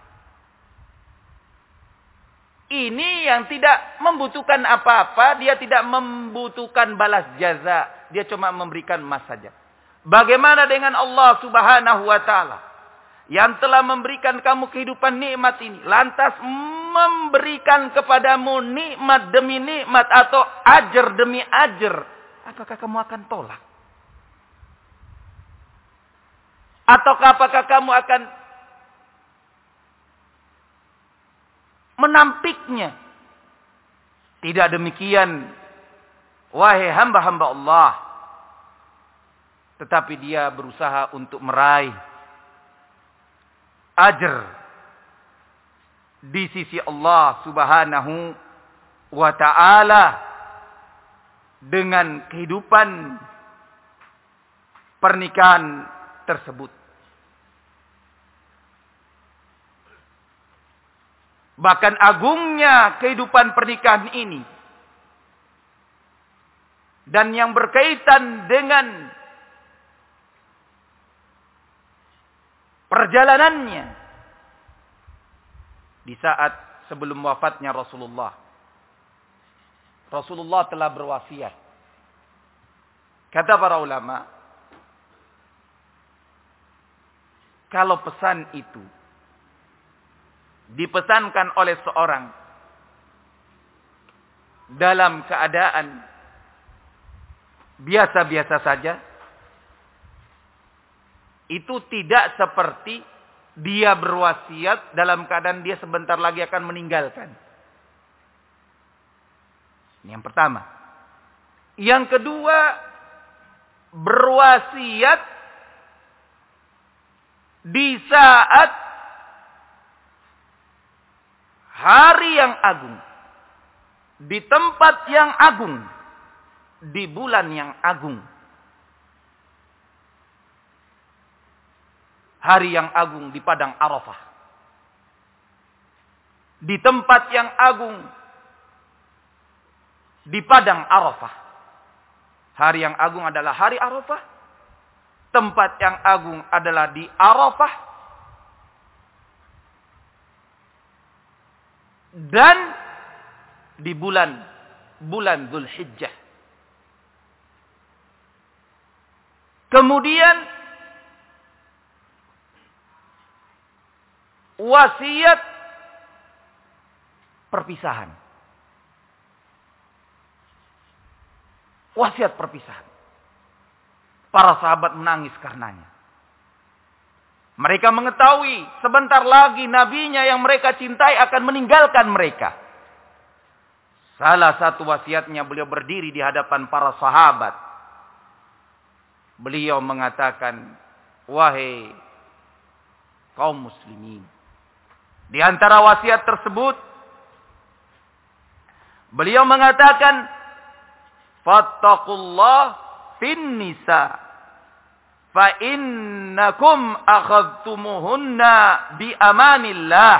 Ini yang tidak membutuhkan apa-apa. Dia tidak membutuhkan balas jaza. Dia cuma memberikan emas saja. Bagaimana dengan Allah Subhanahu wa ta'ala, yang telah memberikan kamu kehidupan nikmat ini, lantas memberikan kepadamu nikmat demi nikmat atau ajar demi ajar, apakah kamu akan tolak? Ataukah apakah kamu akan menampiknya? Tidak demikian, wahai hamba-hamba Allah. Tetapi dia berusaha untuk meraih ajar di sisi Allah Subhanahu wa ta'ala dengan kehidupan pernikahan tersebut. Bahkan agungnya kehidupan pernikahan ini dan yang berkaitan dengan perjalanannya di saat sebelum wafatnya Rasulullah. Rasulullah telah berwasiat. Kata para ulama, kalau pesan itu dipesankan oleh seorang dalam keadaan biasa-biasa saja, itu tidak seperti dia berwasiat dalam keadaan dia sebentar lagi akan meninggalkan. Ini yang pertama. Yang kedua, berwasiat di saat hari yang agung, di tempat yang agung, di bulan yang agung. Hari yang agung di padang Arafah. Di tempat yang agung. di padang Arafah. Hari yang agung adalah hari Arafah. Tempat yang agung adalah di Arafah. Dan di bulan Dzulhijjah. Kemudian wasiat perpisahan. Wasiat perpisahan. Para sahabat menangis karenanya. Mereka mengetahui sebentar lagi nabinya yang mereka cintai akan meninggalkan mereka. Salah satu wasiatnya beliau berdiri di hadapan para sahabat. Beliau mengatakan, wahai kaum muslimin. Di antara wasiat tersebut, beliau mengatakan, fattaqullah fin nisa fa innakum akhadtumuhunna bi amanillah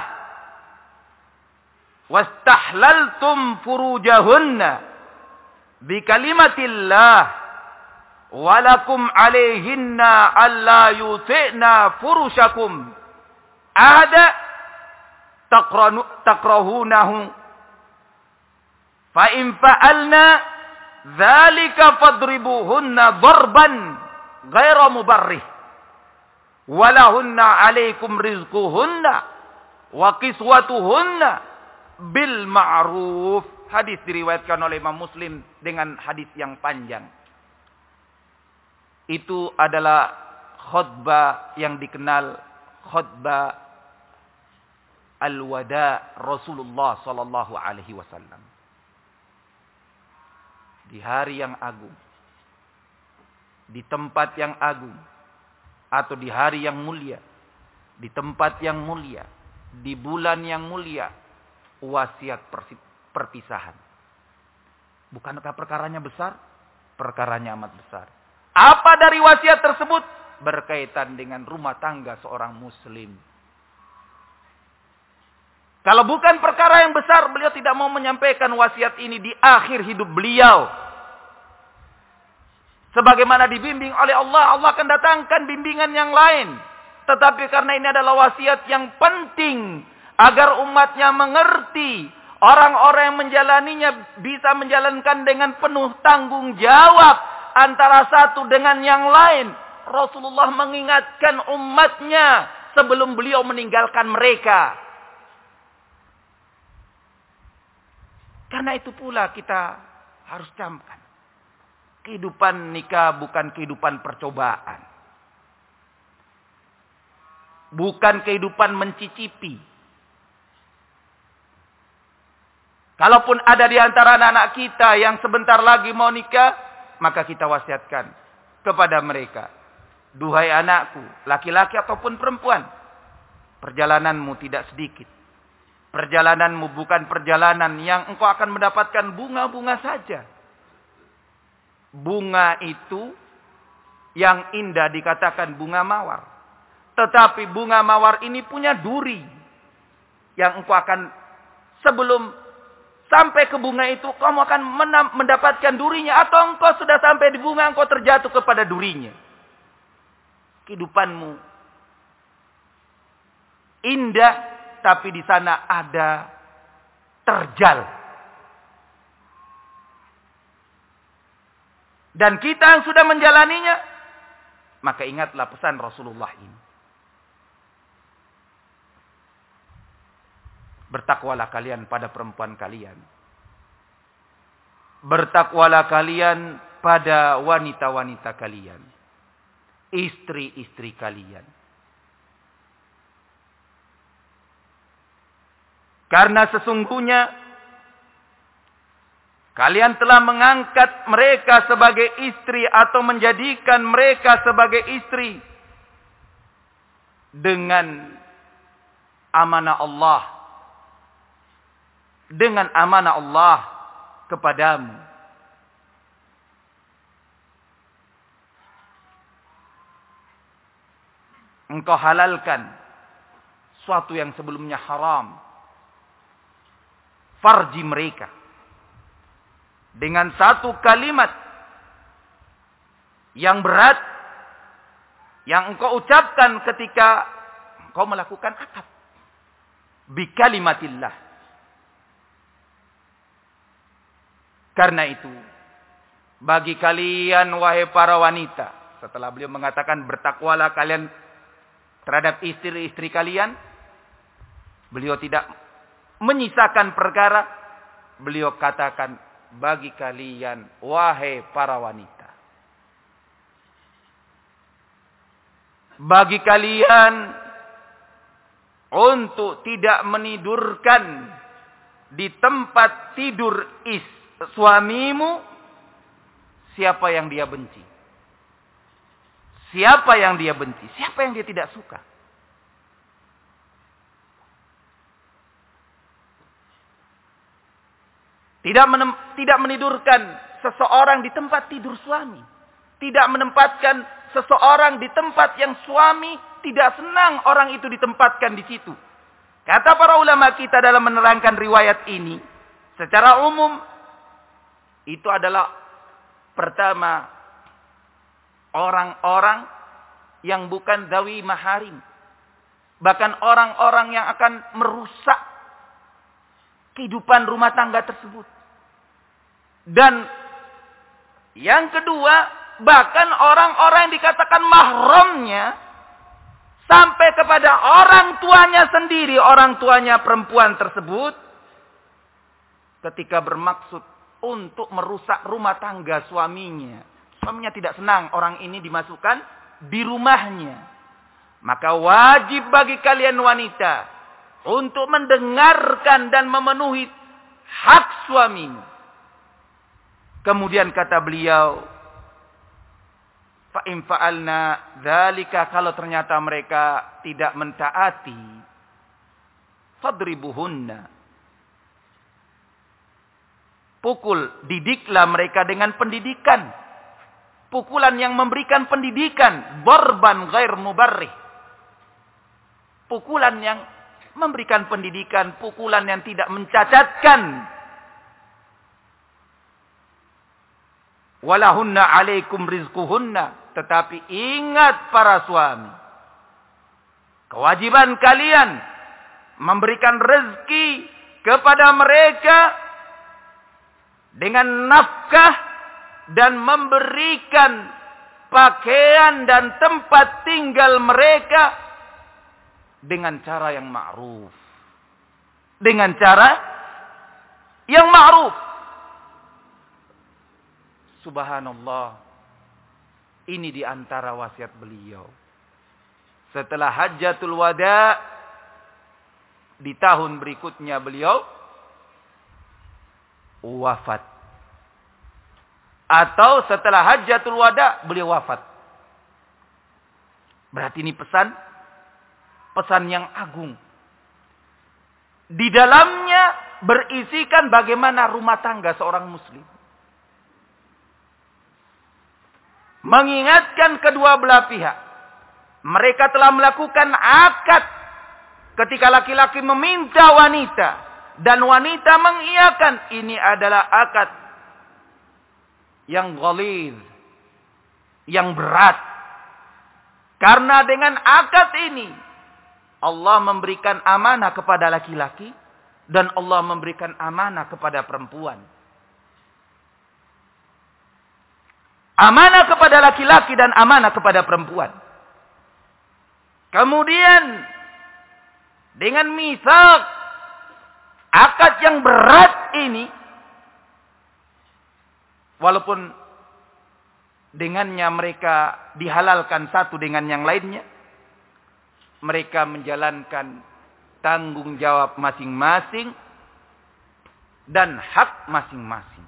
wastahlaltum furujahunna bi kalimatillah walakum alaihinna alla yuti'na furushakum ahada takrahunahu fa in fa'alna dzalika fadribuhunna darban ghaira mubarrih walahunna alaikum rizquhunna wa kiswatuhunna bil ma'ruf. Hadis diriwayatkan oleh Imam Muslim dengan hadis yang panjang. Itu adalah khutbah yang dikenal khutbah al-wada Rasulullah sallallahu alaihi wasallam. Di hari yang agung, di tempat yang agung, atau di hari yang mulia, di tempat yang mulia, di bulan yang mulia, wasiat perpisahan. Bukankah perkaranya besar? Perkaranya amat besar. Apa dari wasiat tersebut? Berkaitan dengan rumah tangga seorang muslim. Kalau bukan perkara yang besar, beliau tidak mau menyampaikan wasiat ini di akhir hidup beliau. Sebagaimana dibimbing oleh Allah, Allah akan datangkan bimbingan yang lain. Tetapi karena ini adalah wasiat yang penting, agar umatnya mengerti, orang-orang yang menjalaninya bisa menjalankan dengan penuh tanggung jawab antara satu dengan yang lain. Rasulullah mengingatkan umatnya sebelum beliau meninggalkan mereka. Karena itu pula kita harus camkan. Kehidupan nikah bukan kehidupan percobaan. Bukan kehidupan mencicipi. Kalaupun ada di antara anak-anak kita yang sebentar lagi mau nikah, maka kita wasiatkan kepada mereka. Duhai anakku, laki-laki ataupun perempuan, perjalananmu tidak sedikit. Perjalananmu bukan perjalanan yang engkau akan mendapatkan bunga-bunga saja. Bunga itu yang indah dikatakan bunga mawar. Tetapi bunga mawar ini punya duri. Yang engkau akan, sebelum sampai ke bunga itu, kamu akan mendapatkan durinya. Atau engkau sudah sampai di bunga, engkau terjatuh kepada durinya. Kehidupanmu indah, tapi di sana ada terjal. Dan kita yang sudah menjalaninya, maka ingatlah pesan Rasulullah ini. Bertakwalah kalian pada perempuan kalian. Bertakwalah kalian pada wanita-wanita kalian. Istri-istri kalian. Karena sesungguhnya kalian telah mengangkat mereka sebagai istri atau menjadikan mereka sebagai istri dengan amanah Allah. Dengan amanah Allah kepadamu. Engkau halalkan suatu yang sebelumnya haram. Farji mereka. dengan satu kalimat yang berat yang engkau ucapkan ketika engkau melakukan akad. Bi kalimatillah. Karena itu, bagi kalian wahai para wanita, setelah beliau mengatakan bertakwalah kalian terhadap istri-istri kalian, beliau tidak menyisakan perkara, beliau katakan bagi kalian wahai para wanita, bagi kalian untuk tidak menidurkan di tempat tidur suamimu siapa yang dia benci. Siapa yang dia benci? Siapa yang dia tidak suka? Tidak menidurkan seseorang di tempat tidur suami. Tidak menempatkan seseorang di tempat yang suami tidak senang orang itu ditempatkan di situ. Kata para ulama kita dalam menerangkan riwayat ini, secara umum itu adalah pertama orang-orang yang bukan zawi maharim, bahkan orang-orang yang akan merusak kehidupan rumah tangga tersebut. Dan yang kedua, bahkan orang-orang yang dikatakan mahramnya sampai kepada orang tuanya sendiri, orang tuanya perempuan tersebut, ketika bermaksud untuk merusak rumah tangga suaminya. Suaminya tidak senang orang ini dimasukkan di rumahnya. Maka wajib bagi kalian wanita untuk mendengarkan dan memenuhi hak suamimu. Kemudian kata beliau, fa in fa'alna dzalika, kalau ternyata mereka tidak mentaati, fadribuhunna, pukul, didiklah mereka dengan pendidikan. Pukulan yang memberikan pendidikan, darban ghair mubarrih. Pukulan yang memberikan pendidikan, pukulan yang tidak mencacatkan. Walahunna alaikum rizquhunna, tetapi ingat para suami, kewajiban kalian memberikan rezeki kepada mereka dengan nafkah dan memberikan pakaian dan tempat tinggal mereka dengan cara yang ma'ruf. Dengan cara yang ma'ruf. Subhanallah. Ini di antara wasiat beliau. Setelah Hajjatul Wada, di tahun berikutnya beliau wafat. Atau setelah Hajjatul Wada, beliau wafat. Berarti ini pesan yang agung. Di dalamnya berisikan bagaimana rumah tangga seorang muslim. Mengingatkan kedua belah pihak. Mereka telah melakukan akad ketika laki-laki meminta wanita dan wanita mengiyakan. Ini adalah akad yang ghalidh, yang berat. Karena dengan akad ini Allah memberikan amanah kepada laki-laki dan Allah memberikan amanah kepada perempuan. Amanah kepada laki-laki dan amanah kepada perempuan. Kemudian dengan mitsaq, akad yang berat ini, walaupun dengannya mereka dihalalkan satu dengan yang lainnya, mereka menjalankan tanggung jawab masing-masing dan hak masing-masing.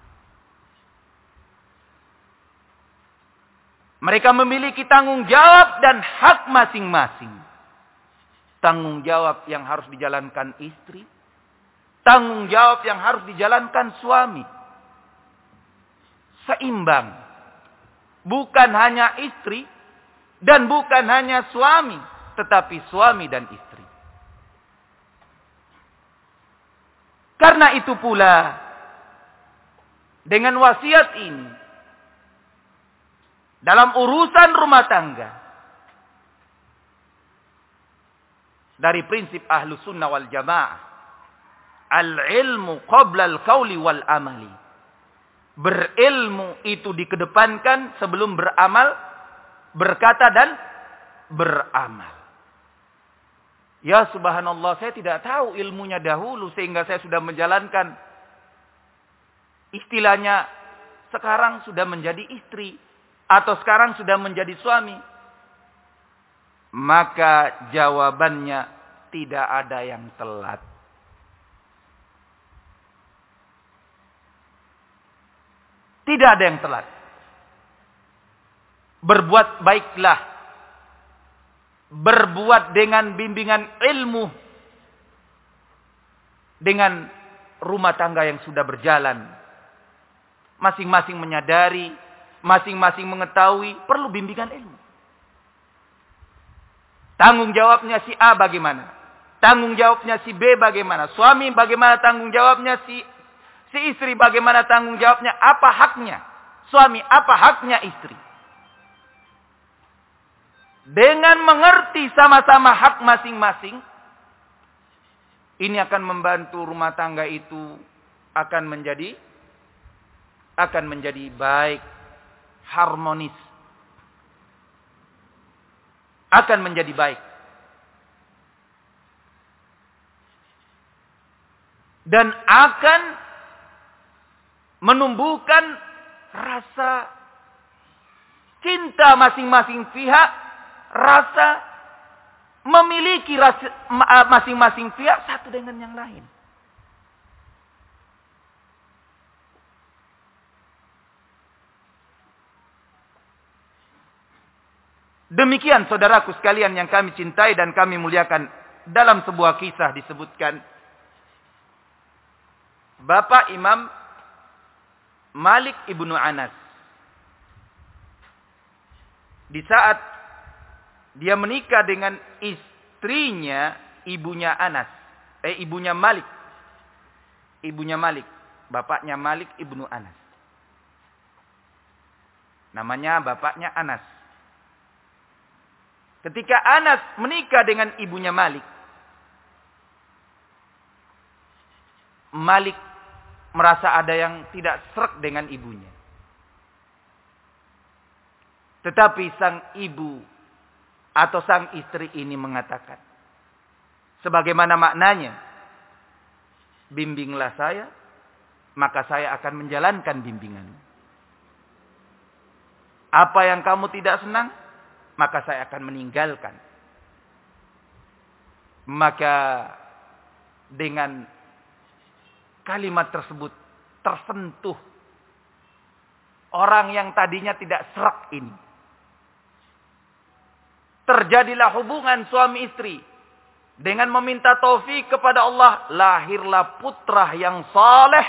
Mereka memiliki tanggung jawab dan hak masing-masing. Tanggung jawab yang harus dijalankan istri. Tanggung jawab yang harus dijalankan suami. Seimbang. Bukan hanya istri dan bukan hanya suami, tetapi suami dan istri. Karena itu pula, dengan wasiat ini dalam urusan rumah tangga dari prinsip Ahlus Sunnah wal Jamaah, al-ilmu qabla al-qawli wal amali. Berilmu itu dikedepankan sebelum beramal, berkata dan beramal. Ya subhanallah, saya tidak tahu ilmunya dahulu sehingga saya sudah menjalankan. Istilahnya sekarang sudah menjadi istri atau sekarang sudah menjadi suami. Maka jawabannya tidak ada yang telat. Tidak ada yang telat. Berbuat baiklah. Berbuat dengan bimbingan ilmu. Dengan rumah tangga yang sudah berjalan. Masing-masing menyadari. Masing-masing mengetahui. Perlu bimbingan ilmu. Tanggung jawabnya si A bagaimana? Tanggung jawabnya si B bagaimana? Suami bagaimana tanggung jawabnya si istri bagaimana tanggung jawabnya? Apa haknya suami? Apa haknya istri? Dengan mengerti sama-sama hak masing-masing, ini akan membantu rumah tangga itu akan menjadi baik, harmonis. Akan menjadi baik. Dan akan menumbuhkan rasa cinta masing-masing pihak, rasa memiliki masing-masing pihak satu dengan yang lain. Demikian saudaraku sekalian yang kami cintai dan kami muliakan. Dalam sebuah kisah disebutkan. Bapak Imam Malik ibnu Anas. Di saat dia menikah dengan istrinya, ibunya Anas. Ibunya Malik. Ibunya Malik. Bapaknya Malik ibnu Anas. Namanya bapaknya Anas. Ketika Anas menikah dengan ibunya Malik. Malik merasa ada yang tidak sreg dengan ibunya. Tetapi sang ibu atau sang istri ini mengatakan. Sebagaimana maknanya. Bimbinglah saya. Maka saya akan menjalankan bimbingan. Apa yang kamu tidak senang. Maka saya akan meninggalkan. Maka dengan kalimat tersebut tersentuh orang yang tadinya tidak serak ini. Terjadilah hubungan suami istri dengan meminta taufik kepada Allah, lahirlah putra yang saleh,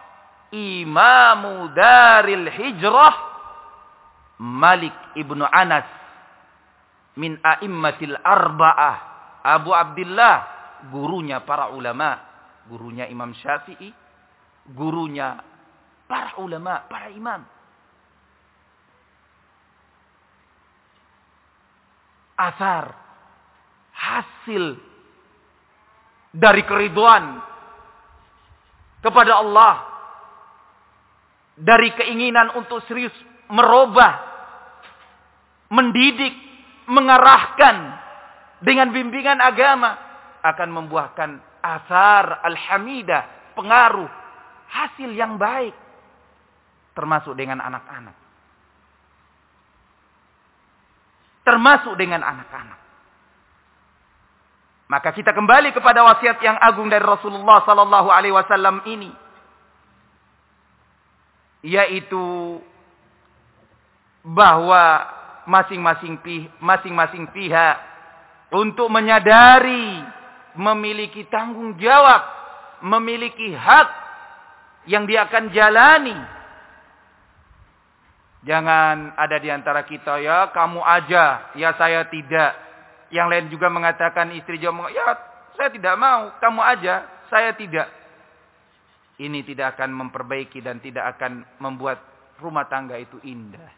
imamu daril hijrah, Malik ibnu Anas. Min a'immatil arba'ah. Abu Abdullah. Gurunya para ulama. Gurunya Imam Syafi'i. Gurunya para ulama. Para imam. Asar. Hasil. Dari keriduan. Kepada Allah. Dari keinginan untuk serius merubah. Mendidik. Mengarahkan dengan bimbingan agama akan membuahkan asar al-hamidah, pengaruh, hasil yang baik termasuk dengan anak-anak. Termasuk dengan anak-anak. Maka kita kembali kepada wasiat yang agung dari Rasulullah sallallahu alaihi wasallam ini, yaitu bahwa masing-masing pihak untuk menyadari memiliki tanggung jawab, memiliki hak yang dia akan jalani. Jangan ada di antara kita, ya kamu aja, ya saya tidak. Yang lain juga mengatakan, istri juga mengatakan, ya saya tidak mau, kamu aja, saya tidak. ini tidak akan memperbaiki dan tidak akan membuat rumah tangga itu indah.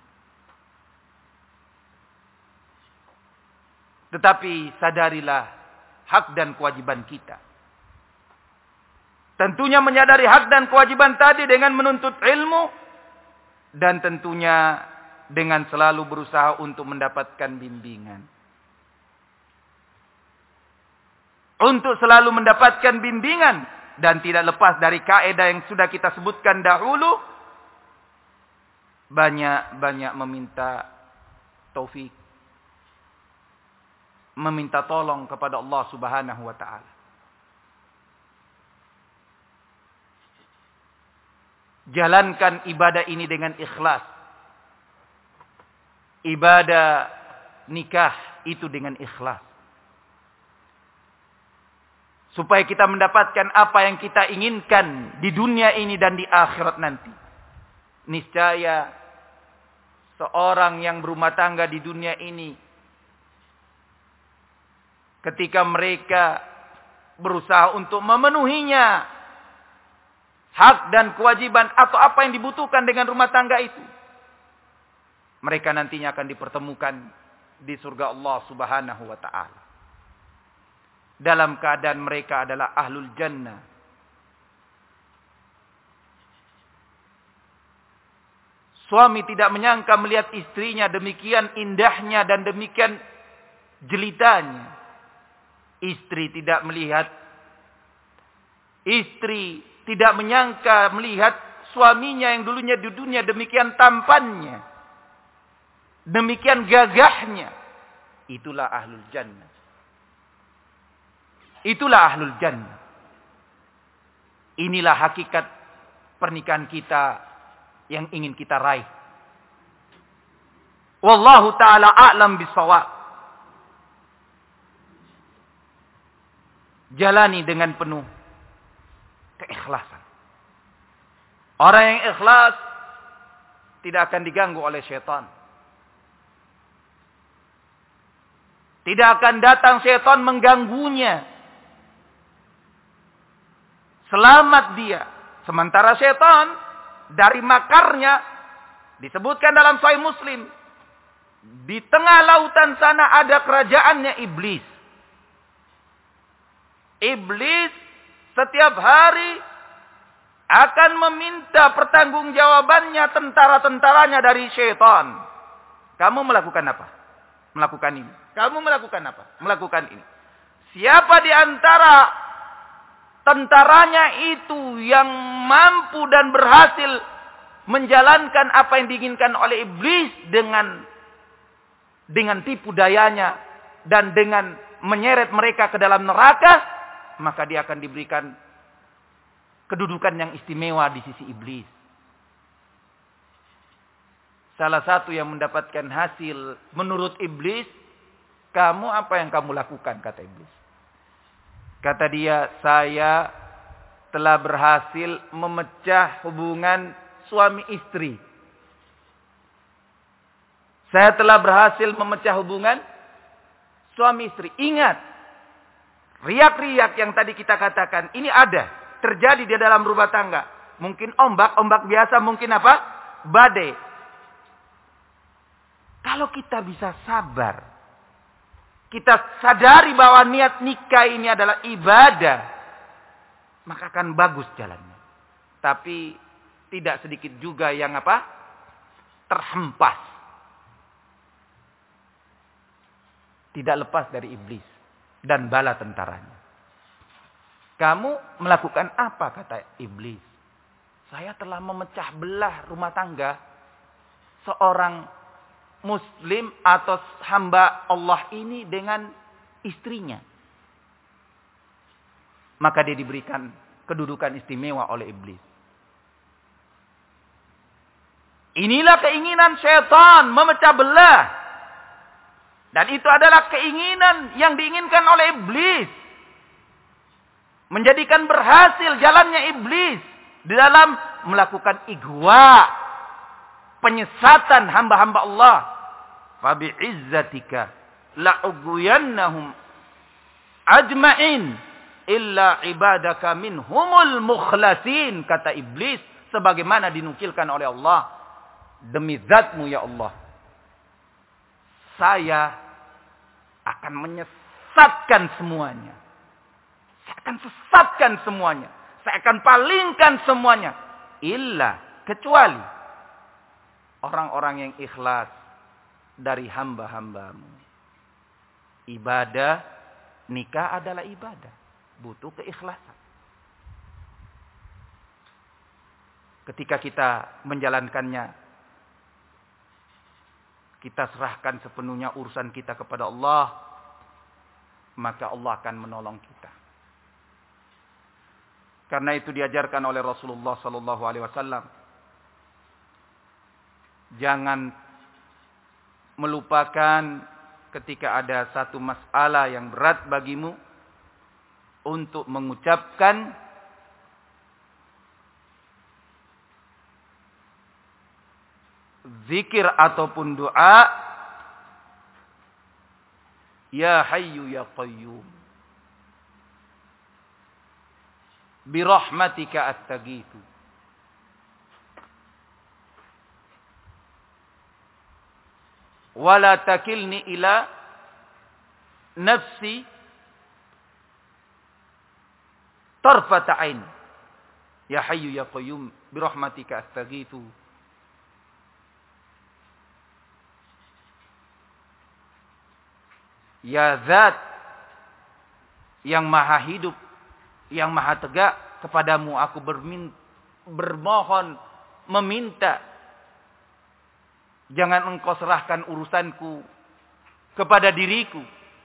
Tetapi sadarilah hak dan kewajiban kita. Tentunya menyadari hak dan kewajiban tadi dengan menuntut ilmu. Dan tentunya dengan selalu berusaha untuk mendapatkan bimbingan. Untuk selalu mendapatkan bimbingan. Dan tidak lepas dari kaidah yang sudah kita sebutkan dahulu. Banyak-banyak meminta taufik. Meminta tolong kepada Allah Subhanahu wa ta'ala. Jalankan ibadah ini dengan ikhlas. Ibadah nikah itu dengan ikhlas. Supaya kita mendapatkan apa yang kita inginkan di dunia ini dan di akhirat nanti. Niscaya seorang yang berumah tangga di dunia ini, ketika mereka berusaha untuk memenuhinya, hak dan kewajiban atau apa yang dibutuhkan dengan rumah tangga itu, mereka nantinya akan dipertemukan di surga Allah Subhanahu wa ta'ala. Dalam keadaan mereka adalah ahlul jannah. Suami tidak menyangka melihat istrinya demikian indahnya dan demikian jelitanya. Istri tidak menyangka melihat suaminya yang dulunya di dunia demikian tampannya. Demikian gagahnya. Itulah ahlul jannah. Itulah ahlul jannah. Inilah hakikat pernikahan kita yang ingin kita raih. Wallahu ta'ala a'lam bisawab. Jalani dengan penuh keikhlasan. Orang yang ikhlas tidak akan diganggu oleh syaitan. Tidak akan datang syaitan mengganggunya. Selamat dia. Sementara syaitan dari makarnya disebutkan dalam Sahih Muslim. Di tengah lautan sana ada kerajaannya iblis. Iblis setiap hari akan meminta pertanggungjawabannya tentara-tentaranya dari syaitan. Kamu melakukan apa? Melakukan ini. Kamu melakukan apa? Melakukan ini. Siapa di antara tentaranya itu yang mampu dan berhasil menjalankan apa yang diinginkan oleh iblis dengan tipu dayanya dan dengan menyeret mereka ke dalam neraka, maka dia akan diberikan kedudukan yang istimewa di sisi iblis. Salah satu yang mendapatkan hasil menurut iblis, kamu apa yang kamu lakukan, kata iblis. Kata dia, saya telah berhasil memecah hubungan suami istri. Saya telah berhasil memecah hubungan suami istri. Ingat, riak-riak yang tadi kita katakan, ini ada. Terjadi di dalam rumah tangga. Mungkin ombak biasa, mungkin apa? Badai. Kalau kita bisa sabar, kita sadari bahwa niat nikah ini adalah ibadah, maka akan bagus jalannya. Tapi tidak sedikit juga yang apa? Terhempas. Tidak lepas dari iblis dan bala tentaranya. Kamu melakukan apa, kata iblis? Saya telah memecah belah rumah tangga seorang Muslim atau hamba Allah ini dengan istrinya. Maka dia diberikan kedudukan istimewa oleh iblis. Inilah keinginan syaitan, memecah belah. Dan itu adalah keinginan yang diinginkan oleh iblis. Menjadikan berhasil jalannya iblis di dalam melakukan igwa, penyesatan hamba-hamba Allah. Fabi'izzatika la'ugwiyannahum ajma'in illa ibadaka minhumul mukhlasin, kata iblis, sebagaimana dinukilkan oleh Allah, demi zatmu ya Allah, saya akan menyesatkan semuanya. Saya akan sesatkan semuanya. Saya akan palingkan semuanya. Illa, kecuali orang-orang yang ikhlas dari hamba-hambamu. Ibadah, nikah adalah ibadah. Butuh keikhlasan. Ketika kita menjalankannya, kita serahkan sepenuhnya urusan kita kepada Allah, maka Allah akan menolong kita. Karena itu diajarkan oleh Rasulullah sallallahu alaihi wasallam, jangan melupakan ketika ada satu masalah yang berat bagimu untuk mengucapkan zikir ataupun doa, ya hayyu ya qayyum, birahmatika astaghiitsu, wala takilni ila nafsi tarfata ain, ya hayyu ya qayyum, birahmatika astaghiitsu. Ya Zat yang maha hidup, yang maha tegak, kepadamu aku bermohon, meminta. Jangan engkau serahkan urusanku kepada diriku,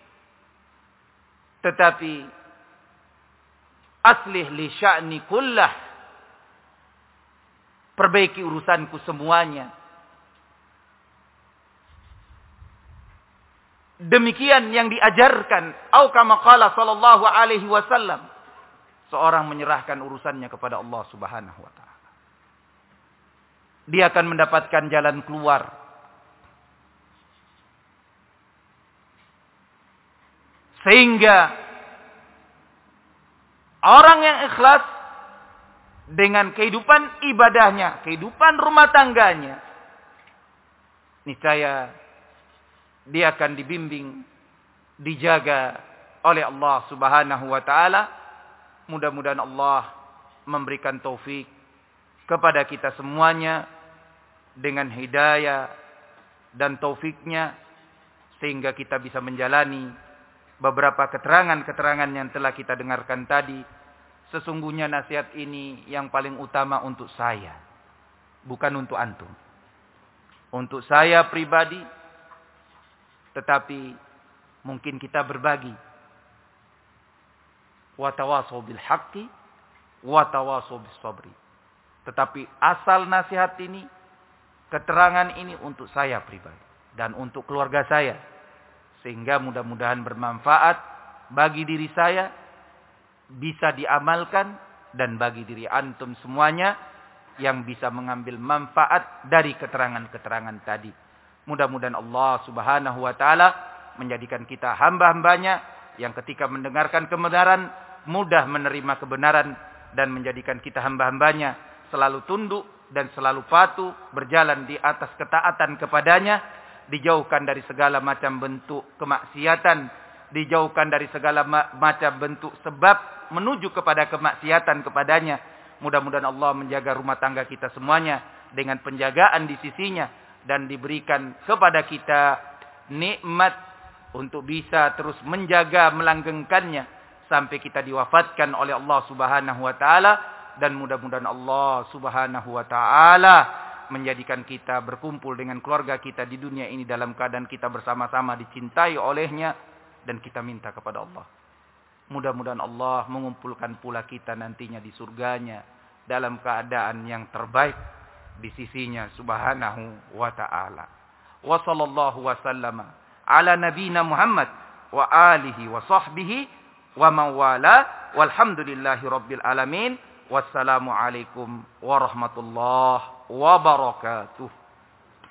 tetapi aslih li sya'ni kullah, perbaiki urusanku semuanya. Demikian yang diajarkan, au kama qala sallallahu alaihi wasallam, seorang menyerahkan urusannya kepada Allah Subhanahu wa taala. Dia akan mendapatkan jalan keluar. Sehingga orang yang ikhlas dengan kehidupan ibadahnya, kehidupan rumah tangganya, niscaya dia akan dibimbing, dijaga oleh Allah Subhanahu wa taala. Mudah-mudahan Allah memberikan taufik kepada kita semuanya dengan hidayah dan taufiknya, sehingga kita bisa menjalani beberapa keterangan-keterangan yang telah kita dengarkan tadi. Sesungguhnya nasihat ini yang paling utama untuk saya, bukan untuk antum. Untuk saya pribadi, tetapi mungkin kita berbagi. Wa tawasau bil haqqi wa tawasau bis sabri. Tetapi asal nasihat ini, keterangan ini untuk saya pribadi dan untuk keluarga saya, sehingga mudah-mudahan bermanfaat bagi diri saya, bisa diamalkan, dan bagi diri antum semuanya yang bisa mengambil manfaat dari keterangan-keterangan tadi. Mudah-mudahan Allah Subhanahu wa taala menjadikan kita hamba-hambanya yang ketika mendengarkan kebenaran mudah menerima kebenaran, dan menjadikan kita hamba-hambanya selalu tunduk dan selalu patuh berjalan di atas ketaatan kepadanya, dijauhkan dari segala macam bentuk kemaksiatan, dijauhkan dari segala macam bentuk sebab menuju kepada kemaksiatan kepadanya. Mudah-mudahan Allah menjaga rumah tangga kita semuanya dengan penjagaan di sisinya, dan diberikan kepada kita nikmat untuk bisa terus menjaga, melanggengkannya sampai kita diwafatkan oleh Allah Subhanahu wa taala. Dan mudah-mudahan Allah Subhanahu wa taala menjadikan kita berkumpul dengan keluarga kita di dunia ini dalam keadaan kita bersama-sama dicintai olehnya, dan kita minta kepada Allah, mudah-mudahan Allah mengumpulkan pula kita nantinya di surganya dalam keadaan yang terbaik di sisinya Subhanahu wa ta'ala. Wa sallallahu wa sallama ala nabina Muhammad wa alihi wa sahbihi wa man wala, walhamdulillahi rabbil alamin. Wassalamu alaikum warahmatullahi wabarakatuh.